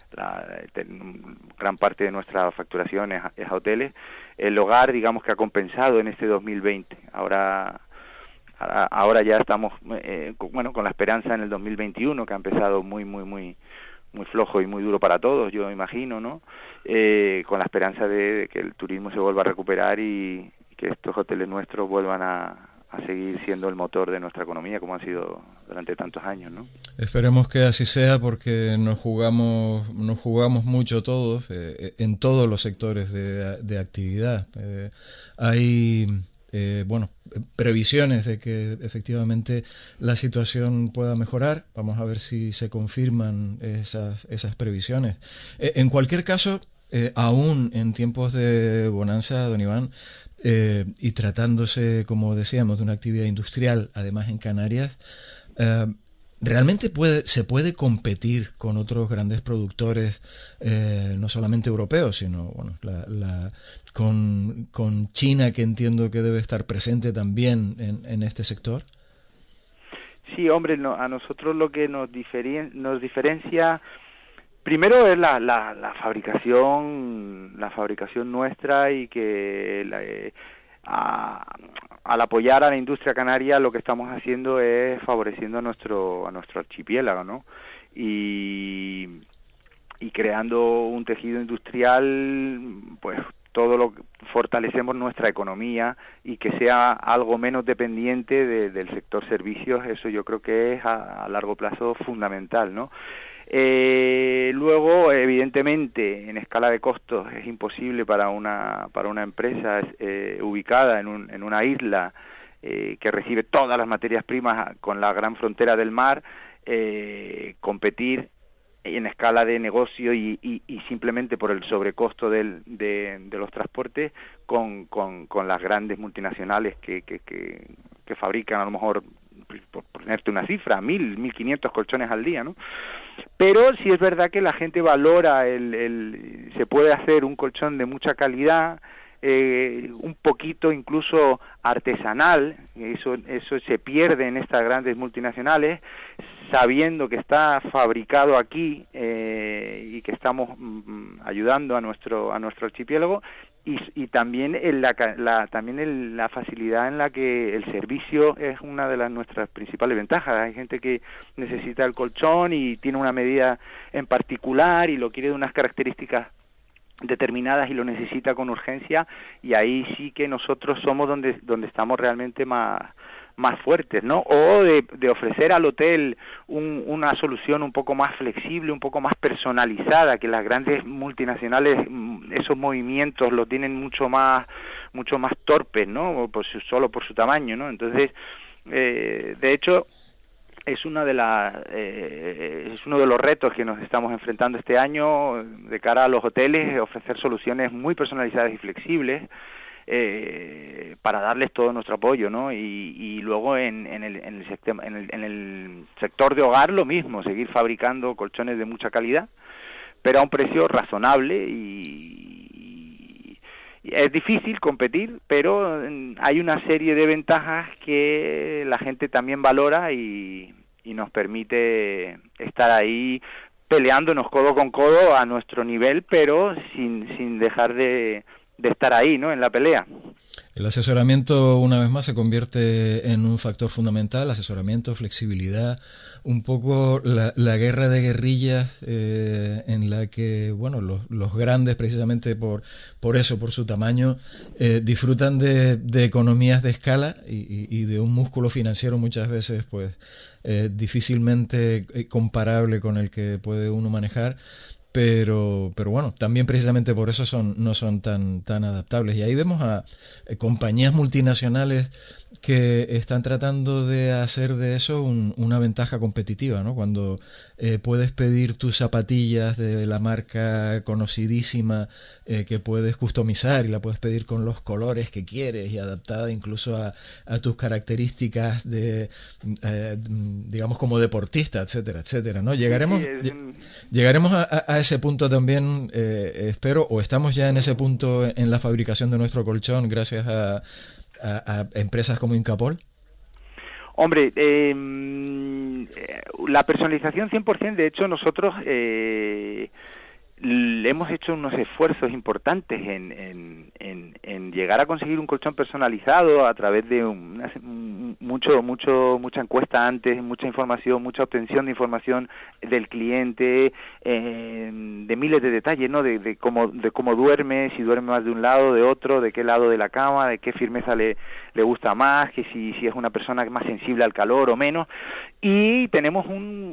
gran parte de nuestra facturación es a hoteles, el hogar, digamos, que ha compensado en este 2020. Ahora ya estamos con la esperanza en el 2021, que ha empezado muy flojo y muy duro para todos, yo imagino, ¿no? Con la esperanza de que el turismo se vuelva a recuperar y que estos hoteles nuestros vuelvan a seguir siendo el motor de nuestra economía, como han sido durante tantos años, ¿no? Esperemos que así sea, porque nos jugamos mucho todos, en todos los sectores de actividad. Hay previsiones de que efectivamente la situación pueda mejorar. Vamos a ver si se confirman esas previsiones. En cualquier caso, aún en tiempos de bonanza, don Iván, y tratándose, como decíamos, de una actividad industrial, además en Canarias, realmente se puede competir con otros grandes productores, no solamente europeos, sino con China, que entiendo que debe estar presente también en este sector. Sí, hombre, a nosotros lo que nos diferencia primero es la fabricación nuestra, y que al apoyar a la industria canaria, lo que estamos haciendo es favoreciendo a nuestro archipiélago, ¿no? Y creando un tejido industrial, pues fortalecemos nuestra economía, y que sea algo menos dependiente del sector servicios. Eso yo creo que es a largo plazo fundamental, ¿no? Luego, evidentemente, en escala de costos es imposible para una empresa ubicada en una isla que recibe todas las materias primas con la gran frontera del mar, competir en escala de negocio y simplemente por el sobrecosto de los transportes con las grandes multinacionales que fabrican, a lo mejor, por ponerte una cifra, 1.500 colchones al día, ¿no? Pero sí es verdad que la gente valora se puede hacer un colchón de mucha calidad, un poquito incluso artesanal. Eso se pierde en estas grandes multinacionales, sabiendo que está fabricado aquí y que estamos ayudando a nuestro archipiélago, y también la facilidad en la que el servicio es una de nuestras principales ventajas. Hay gente que necesita el colchón y tiene una medida en particular y lo quiere de unas características determinadas y lo necesita con urgencia, y ahí sí que nosotros somos donde estamos realmente más fuertes, ¿no? O de ofrecer al hotel una solución un poco más flexible, un poco más personalizada, que las grandes multinacionales esos movimientos lo tienen mucho más torpes, ¿no? Solo por su tamaño, ¿no? Entonces, de hecho, es uno de los retos que nos estamos enfrentando este año de cara a los hoteles, ofrecer soluciones muy personalizadas y flexibles para darles todo nuestro apoyo, ¿no? Y luego en el sector de hogar lo mismo, seguir fabricando colchones de mucha calidad, pero a un precio razonable, y es difícil competir, pero hay una serie de ventajas que la gente también valora y nos permite estar ahí peleándonos codo con codo a nuestro nivel, pero sin dejar de estar ahí, ¿no?, en la pelea. El asesoramiento, una vez más, se convierte en un factor fundamental. Asesoramiento, flexibilidad, un poco la guerra de guerrillas en la que, bueno, los grandes, precisamente por eso, por su tamaño, disfrutan de economías de escala y de un músculo financiero muchas veces, pues, difícilmente comparable con el que puede uno manejar. Pero bueno, también precisamente por eso no son tan adaptables. Y ahí vemos a compañías multinacionales que están tratando de hacer de eso una ventaja competitiva, ¿no? Cuando puedes pedir tus zapatillas de la marca conocidísima que puedes customizar y la puedes pedir con los colores que quieres y adaptada incluso a tus características de, digamos, como deportista, etcétera, etcétera, ¿no? Llegaremos a ese punto también, espero, o estamos ya en ese punto en la fabricación de nuestro colchón gracias a empresas como Incapol. Hombre, la personalización 100%, de hecho nosotros hemos hecho unos esfuerzos importantes en llegar a conseguir un colchón personalizado a través de mucha encuesta antes, mucha información, mucha obtención de información del cliente, de miles de detalles, ¿no? De cómo duerme, si duerme más de un lado, de otro, de qué lado de la cama, de qué firmeza le gusta más, que si es una persona más sensible al calor o menos. Y tenemos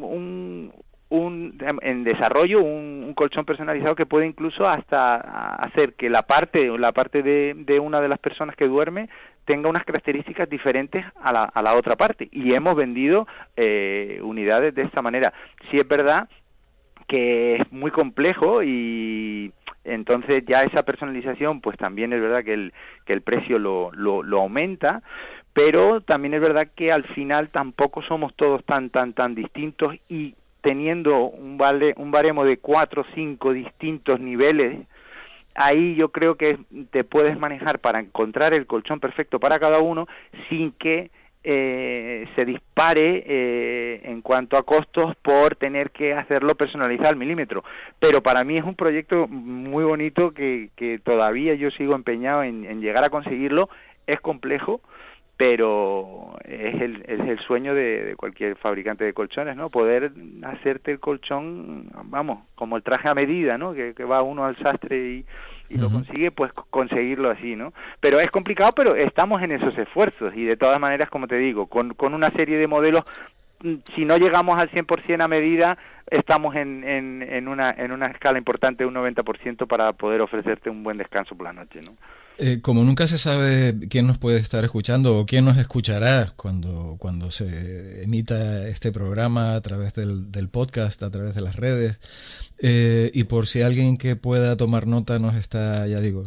en desarrollo un colchón personalizado que puede incluso hasta hacer que la parte de una de las personas que duerme tenga unas características diferentes a la otra parte, y hemos vendido unidades de esta manera. Sí es verdad que es muy complejo, y entonces ya esa personalización, pues también es verdad que el precio lo aumenta, pero también es verdad que al final tampoco somos todos tan distintos, y teniendo un baremo de 4 o 5 distintos niveles, ahí yo creo que te puedes manejar para encontrar el colchón perfecto para cada uno sin que se dispare en cuanto a costos por tener que hacerlo personalizado al milímetro. Pero para mí es un proyecto muy bonito que todavía yo sigo empeñado en llegar a conseguirlo. Es complejo, pero es el sueño de cualquier fabricante de colchones, ¿no? Poder hacerte el colchón, vamos, como el traje a medida, ¿no? Que va uno al sastre y lo consigue, pues conseguirlo así, ¿no? Pero es complicado, pero estamos en esos esfuerzos, y de todas maneras, como te digo, con una serie de modelos, si no llegamos al 100% a medida, estamos en una escala importante, un 90%, para poder ofrecerte un buen descanso por la noche, ¿no? Como nunca se sabe quién nos puede estar escuchando o quién nos escuchará cuando se emita este programa a través del podcast, a través de las redes, y por si alguien que pueda tomar nota nos está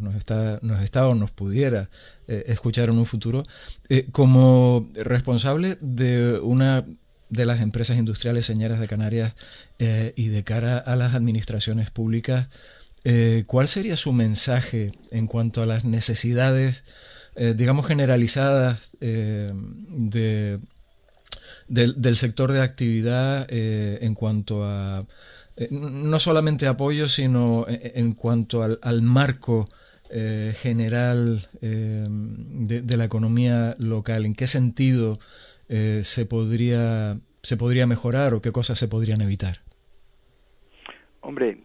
o nos pudiera escuchar en un futuro, como responsable de una de las empresas industriales señeras de Canarias y de cara a las administraciones públicas, ¿cuál sería su mensaje en cuanto a las necesidades, digamos, generalizadas del sector de actividad en cuanto a no solamente apoyo, sino en cuanto al marco general de la economía local? ¿En qué sentido se podría mejorar o qué cosas se podrían evitar? Hombre,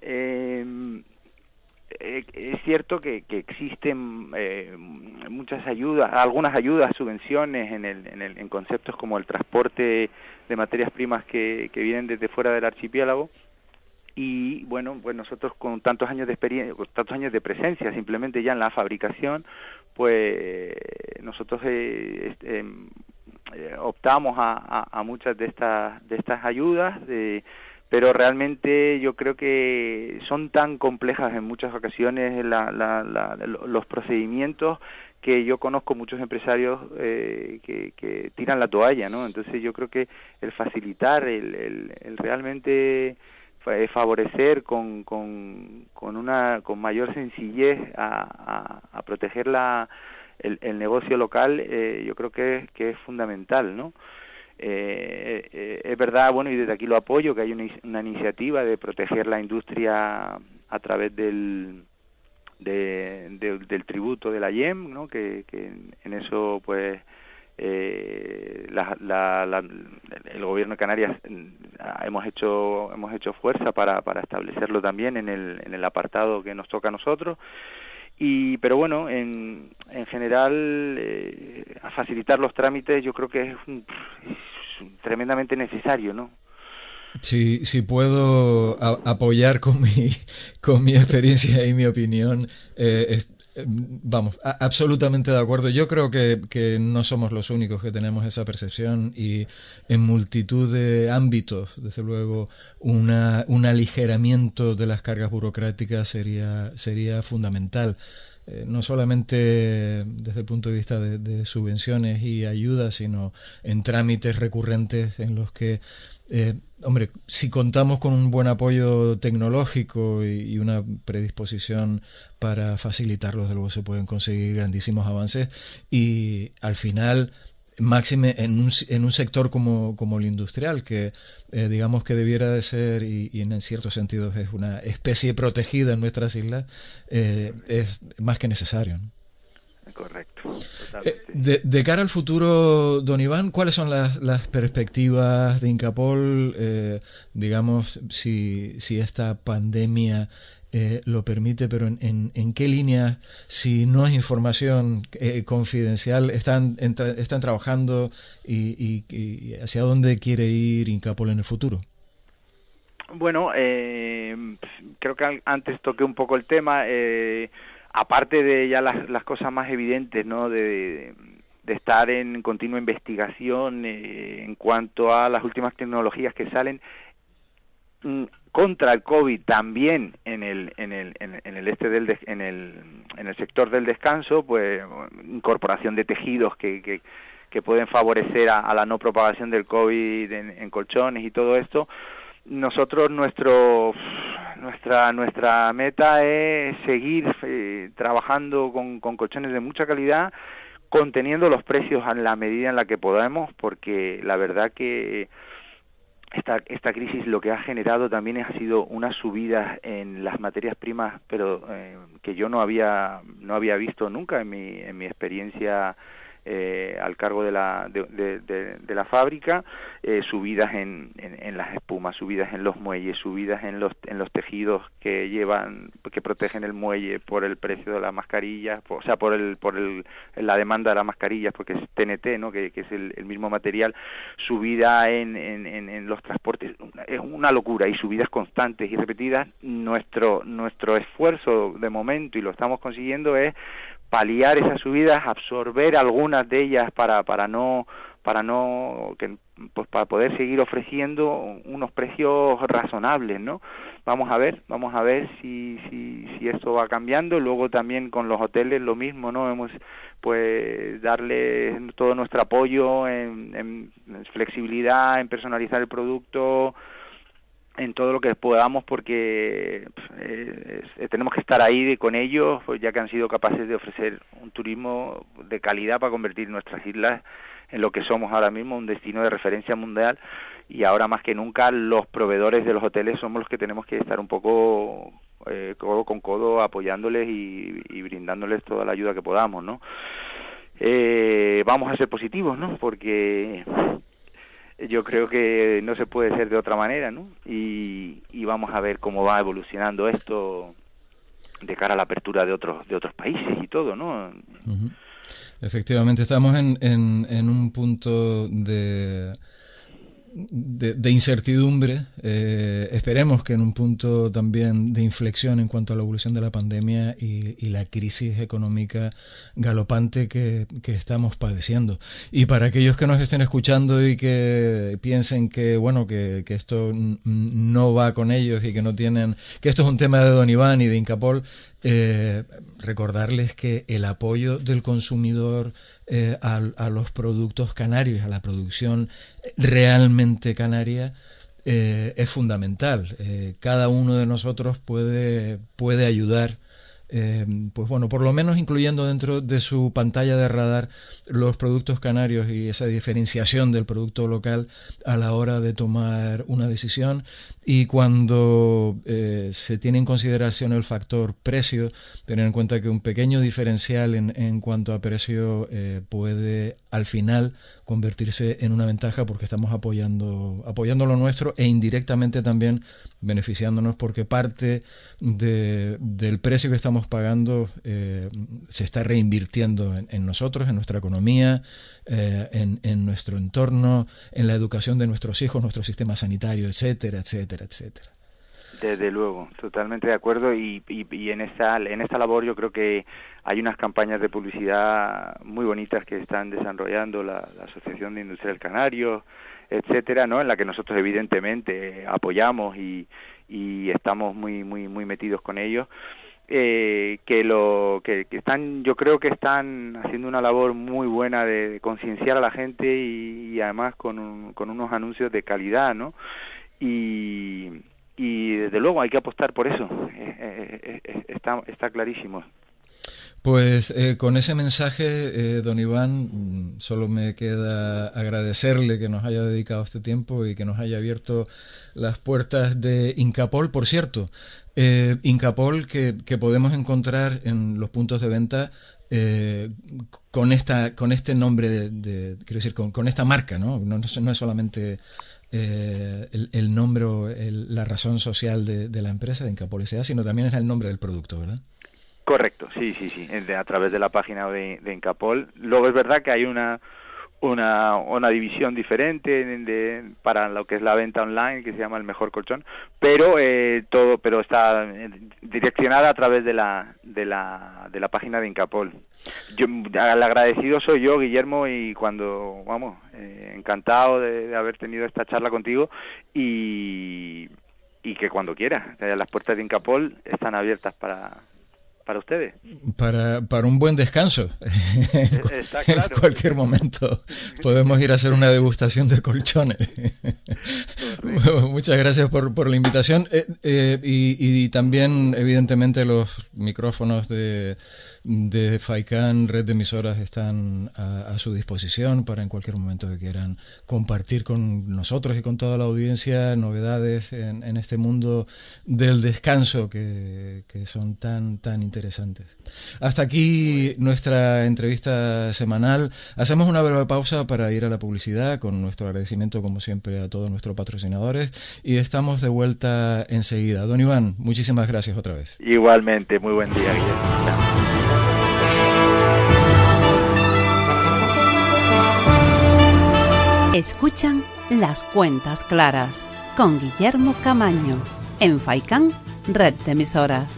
es cierto que existen muchas ayudas, algunas ayudas, subvenciones en conceptos como el transporte de materias primas que vienen desde fuera del archipiélago. Y bueno, pues nosotros con tantos años de experiencia, con tantos años de presencia simplemente ya en la fabricación, pues nosotros optamos a muchas de estas ayudas, pero realmente yo creo que son tan complejas en muchas ocasiones los procedimientos, que yo conozco muchos empresarios que tiran la toalla, ¿no? Entonces yo creo que el facilitar, el realmente favorecer con mayor sencillez a proteger el negocio local, yo creo que es fundamental, ¿no? Es verdad, bueno, y desde aquí lo apoyo, que hay una iniciativa de proteger la industria a través del tributo de la IEM, ¿no? Que en eso pues el gobierno de Canarias hemos hecho fuerza para establecerlo también en el apartado que nos toca a nosotros. Pero bueno, en general, a facilitar los trámites yo creo que es tremendamente necesario, ¿no? Si puedo apoyar con mi experiencia y mi opinión, vamos, absolutamente de acuerdo. Yo creo que no somos los únicos que tenemos esa percepción, y en multitud de ámbitos, desde luego, un aligeramiento de las cargas burocráticas sería fundamental. No solamente desde el punto de vista de subvenciones y ayudas, sino en trámites recurrentes en los que hombre, si contamos con un buen apoyo tecnológico y una predisposición para facilitarlo, desde luego se pueden conseguir grandísimos avances, y al final, máxime en un sector como el industrial, que digamos que debiera de ser, y en ciertos sentidos es una especie protegida en nuestras islas, es más que necesario, ¿no? Correcto. De cara al futuro, don Iván, ¿cuáles son las perspectivas de Incapol? Digamos, si esta pandemia lo permite, pero en qué línea, si no es información confidencial, están trabajando, y hacia dónde quiere ir Incapol en el futuro? Bueno, creo que antes toqué un poco el tema. Aparte de ya las cosas más evidentes, ¿no? De estar en continua investigación en cuanto a las últimas tecnologías que salen contra el COVID, también en el sector del descanso, pues incorporación de tejidos que pueden favorecer a la no propagación del COVID en colchones y todo esto. Nosotros nuestra meta es seguir trabajando con colchones de mucha calidad, conteniendo los precios en la medida en la que podamos, porque la verdad que esta crisis lo que ha generado también ha sido unas subidas en las materias primas, pero que yo no había visto nunca en mi experiencia al cargo de la fábrica, subidas en las espumas, subidas en los muelles, subidas en los tejidos que protegen el muelle por el precio de las mascarillas, o sea, por la demanda de las mascarillas, porque es TNT, ¿no? que es el mismo material, subida en los transportes, es una locura, y subidas constantes y repetidas. Nuestro esfuerzo de momento, y lo estamos consiguiendo, es paliar esas subidas, absorber algunas de ellas para poder seguir ofreciendo unos precios razonables, ¿no? Vamos a ver si esto va cambiando. Luego también con los hoteles lo mismo, ¿no? Hemos pues darle todo nuestro apoyo en flexibilidad, en personalizar el producto, en todo lo que podamos, porque tenemos que estar ahí con ellos, pues, ya que han sido capaces de ofrecer un turismo de calidad para convertir nuestras islas en lo que somos ahora mismo, un destino de referencia mundial. Y ahora más que nunca los proveedores de los hoteles somos los que tenemos que estar un poco codo con codo, apoyándoles y brindándoles toda la ayuda que podamos, ¿no? Vamos a ser positivos, ¿no? Porque yo creo que no se puede ser de otra manera, ¿no? Y vamos a ver cómo va evolucionando esto de cara a la apertura de otros países y todo, ¿no? Uh-huh. Efectivamente, estamos en un punto de incertidumbre, esperemos que en un punto también de inflexión en cuanto a la evolución de la pandemia y la crisis económica galopante que estamos padeciendo. Y para aquellos que nos estén escuchando y que piensen que bueno que esto no va con ellos y que no tienen, que esto es un tema de Don Iván y de Incapol, recordarles que el apoyo del consumidor a los productos canarios, a la producción realmente canaria, es fundamental. Cada uno de nosotros puede ayudar, pues bueno, por lo menos incluyendo dentro de su pantalla de radar los productos canarios y esa diferenciación del producto local a la hora de tomar una decisión. Y cuando se tiene en consideración el factor precio, tener en cuenta que un pequeño diferencial en cuanto a precio puede al final convertirse en una ventaja, porque estamos apoyando lo nuestro e indirectamente también beneficiándonos, porque parte del precio que estamos pagando se está reinvirtiendo en nosotros, en nuestra economía, en nuestro entorno, en la educación de nuestros hijos, nuestro sistema sanitario, etcétera, etcétera, etcétera. Desde luego, totalmente de acuerdo, y en esta labor yo creo que hay unas campañas de publicidad muy bonitas que están desarrollando la Asociación de Industrial Canario, etcétera, ¿no? En la que nosotros evidentemente apoyamos y estamos muy metidos con ellos. Que están, yo creo que están haciendo una labor muy buena de concienciar a la gente y además con unos anuncios de calidad, ¿no? Y desde luego hay que apostar por eso, está clarísimo. Pues con ese mensaje, don Iván, solo me queda agradecerle que nos haya dedicado este tiempo y que nos haya abierto las puertas de Incapol. Por cierto, Incapol que podemos encontrar en los puntos de venta con este nombre quiero decir, con esta marca, ¿no? No es solamente el nombre o la razón social de la empresa de Incapol S.A., sino también es el nombre del producto, ¿verdad? Correcto, sí, a través de la página de Incapol. Luego es verdad que hay una división diferente para lo que es la venta online, que se llama El Mejor Colchón, pero está direccionada a través de la página de Incapol. El agradecido soy yo, Guillermo, y encantado de haber tenido esta charla contigo y que cuando quiera, las puertas de Incapol están abiertas para ustedes. Para un buen descanso. Está claro. En cualquier momento podemos ir a hacer una degustación de colchones. Muchas gracias por la invitación y también evidentemente los micrófonos de FAICAN, red de emisoras, están a su disposición para en cualquier momento que quieran compartir con nosotros y con toda la audiencia novedades en este mundo del descanso que son tan interesantes. Hasta aquí nuestra entrevista semanal. Hacemos una breve pausa para ir a la publicidad, con nuestro agradecimiento como siempre a todos nuestros patrocinadores, y estamos de vuelta enseguida. Don Iván, muchísimas gracias otra vez. Igualmente, muy buen día, Guillermo. Escuchan Las Cuentas Claras con Guillermo Camaño en FAICAN, red de emisoras.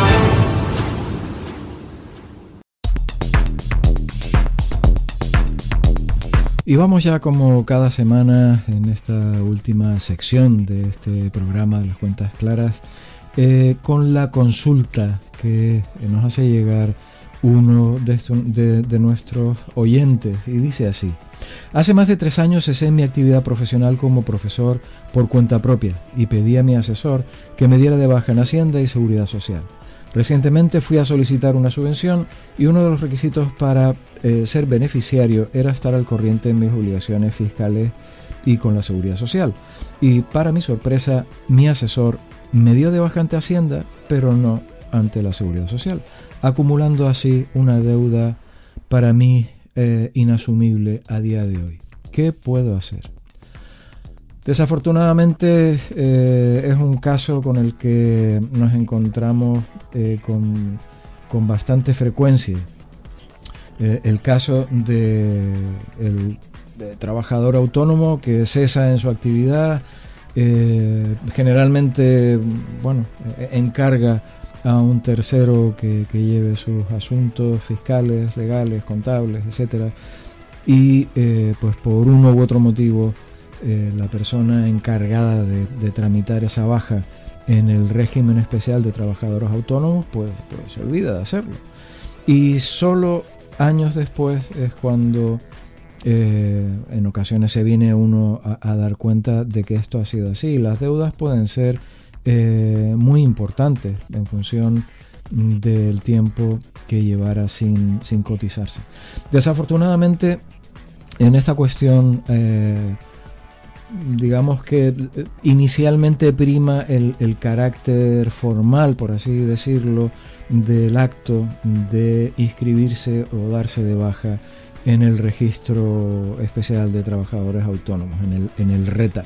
Y vamos ya, como cada semana, en esta última sección de este programa de Las Cuentas Claras, con la consulta que nos hace llegar uno de nuestros oyentes, y dice así: hace más de 3 años cesé mi actividad profesional como profesor por cuenta propia y pedí a mi asesor que me diera de baja en Hacienda y Seguridad Social. Recientemente fui a solicitar una subvención y uno de los requisitos para ser beneficiario era estar al corriente en mis obligaciones fiscales y con la Seguridad Social. Y para mi sorpresa, mi asesor me dio de baja ante Hacienda, pero no ante la Seguridad Social, acumulando así una deuda para mí inasumible a día de hoy. ¿Qué puedo hacer? Desafortunadamente es un caso con el que nos encontramos con bastante frecuencia. El caso de el trabajador autónomo que cesa en su actividad, generalmente, encarga a un tercero que lleve sus asuntos fiscales, legales, contables, etcétera, y pues por uno u otro motivo la persona encargada de tramitar esa baja en el régimen especial de trabajadores autónomos pues se olvida de hacerlo, y solo años después es cuando en ocasiones se viene uno a dar cuenta de que esto ha sido así. Las deudas pueden ser muy importantes en función del tiempo que llevara sin cotizarse. Desafortunadamente, en esta cuestión, digamos que inicialmente prima el carácter formal, por así decirlo, del acto de inscribirse o darse de baja en el registro especial de trabajadores autónomos, en el RETA.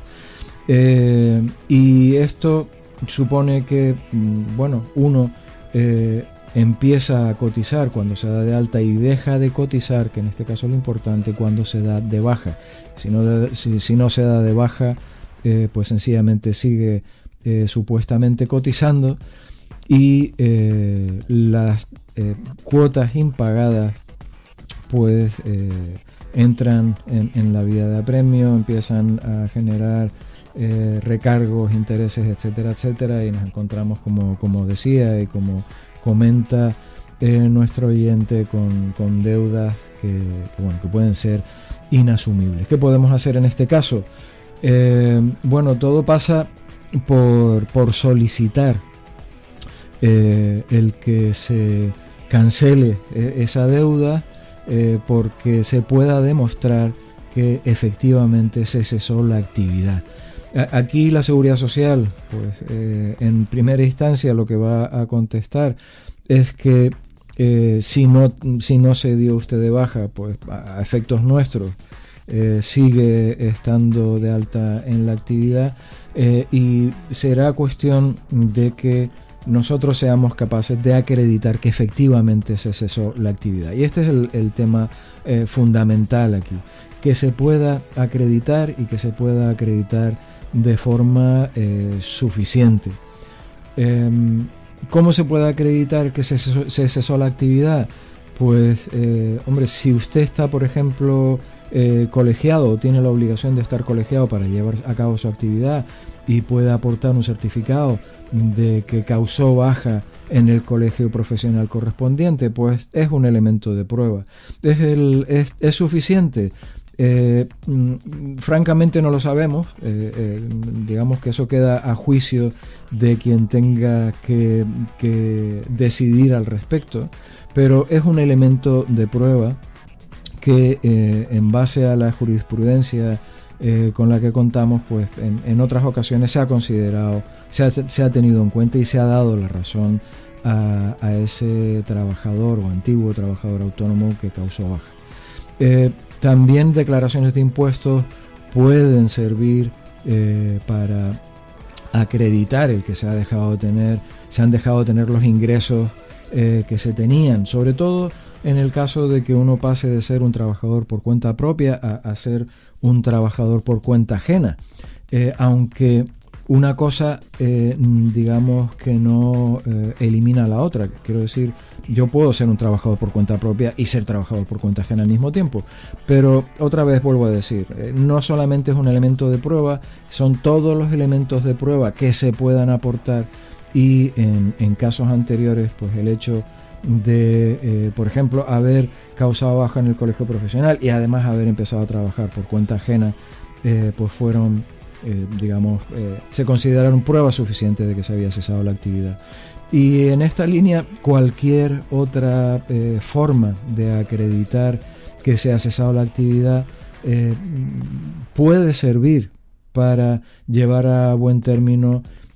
Y esto supone que, uno empieza a cotizar cuando se da de alta y deja de cotizar, que en este caso es lo importante, cuando se da de baja. Si no se da de baja, pues sencillamente sigue supuestamente cotizando, y las cuotas impagadas pues entran en la vida de apremio, empiezan a generar recargos, intereses, etcétera, etcétera, y nos encontramos, como decía y como comenta nuestro oyente, con deudas que pueden ser inasumibles. ¿Qué podemos hacer en este caso? Todo pasa por solicitar el que se cancele esa deuda, porque se pueda demostrar que efectivamente se cesó la actividad. Aquí la Seguridad Social, pues en primera instancia lo que va a contestar es que si no se dio usted de baja, pues a efectos nuestros sigue estando de alta en la actividad, y será cuestión de que nosotros seamos capaces de acreditar que efectivamente se cesó la actividad. Y este es el tema fundamental aquí, que se pueda acreditar, y que se pueda acreditar de forma suficiente. ¿Cómo se puede acreditar que se cesó la actividad? Pues, si usted está, por ejemplo, colegiado, o tiene la obligación de estar colegiado para llevar a cabo su actividad, y puede aportar un certificado de que causó baja en el colegio profesional correspondiente, pues es un elemento de prueba. ¿Es suficiente? Francamente no lo sabemos. Digamos que eso queda a juicio de quien tenga que decidir al respecto, pero es un elemento de prueba que en base a la jurisprudencia con la que contamos, pues en otras ocasiones se ha considerado, se ha tenido en cuenta y se ha dado la razón a ese trabajador o antiguo trabajador autónomo que causó baja. También declaraciones de impuestos pueden servir para acreditar el que se han dejado de tener los ingresos que se tenían, sobre todo en el caso de que uno pase de ser un trabajador por cuenta propia a ser un trabajador por cuenta ajena, aunque una cosa digamos que no elimina la otra. Quiero decir, yo puedo ser un trabajador por cuenta propia y ser trabajador por cuenta ajena al mismo tiempo, pero otra vez vuelvo a decir, no solamente es un elemento de prueba, son todos los elementos de prueba que se puedan aportar, y en casos anteriores, pues el hecho de, por ejemplo, haber causado baja en el colegio profesional y además haber empezado a trabajar por cuenta ajena, pues fueron, se consideraron pruebas suficientes de que se había cesado la actividad. Y en esta línea, cualquier otra forma de acreditar que se ha cesado la actividad puede servir para llevar a buen término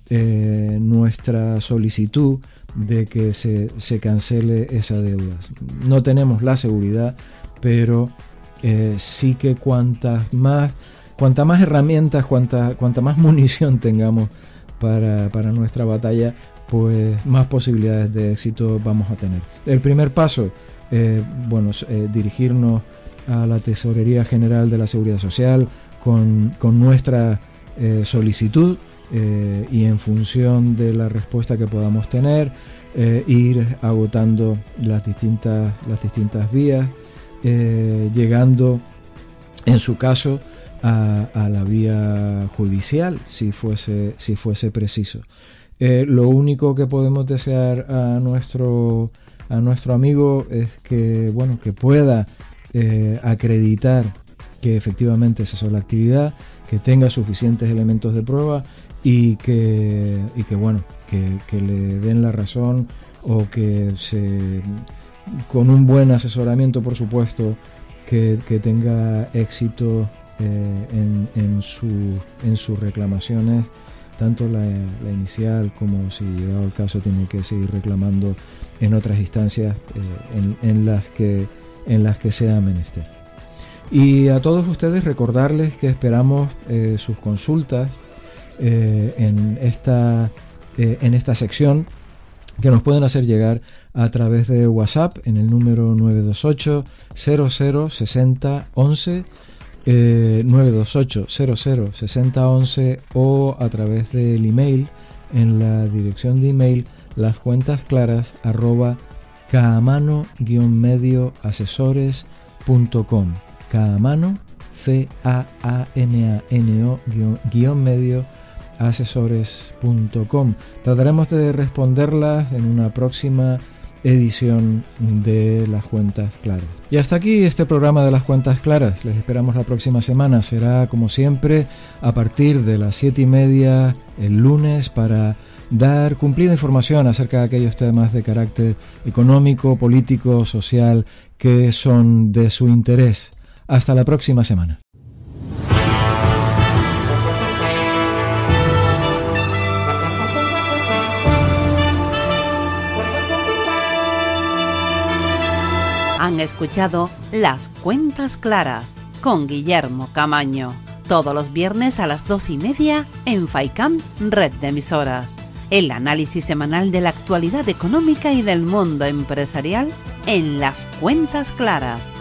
nuestra solicitud de que se cancele esa deuda. No tenemos la seguridad, pero sí que cuanta más herramientas, cuanta más munición tengamos para nuestra batalla, pues más posibilidades de éxito vamos a tener. El primer paso, dirigirnos a la Tesorería General de la Seguridad Social con nuestra solicitud, y en función de la respuesta que podamos tener, ir agotando las distintas vías, llegando en su caso a la vía judicial si fuese preciso. Lo único que podemos desear a nuestro amigo es que pueda acreditar que efectivamente cesó la actividad, que tenga suficientes elementos de prueba y que le den la razón, o que con un buen asesoramiento, por supuesto, que tenga éxito en sus reclamaciones, tanto la inicial como, si llegado el caso, tiene que seguir reclamando en otras instancias en las que sea menester. Y a todos ustedes recordarles que esperamos sus consultas en esta sección, que nos pueden hacer llegar a través de WhatsApp en el número 928 00 60 11, 928 00 60 11, o a través del email en la dirección de email lascuentasclaras@caamano-medioasesores.com. Caamano, CAAMANO-medio asesores.com. Trataremos de responderlas en una próxima edición de Las Cuentas Claras. Y hasta aquí este programa de Las Cuentas Claras. Les esperamos la próxima semana. Será, como siempre, a partir de las 7:30 el lunes, para dar cumplida información acerca de aquellos temas de carácter económico, político, social que son de su interés. Hasta la próxima semana. Han escuchado Las Cuentas Claras con Guillermo Camaño, todos los viernes a las 2:30 en FAICAM, red de emisoras. El análisis semanal de la actualidad económica y del mundo empresarial en Las Cuentas Claras.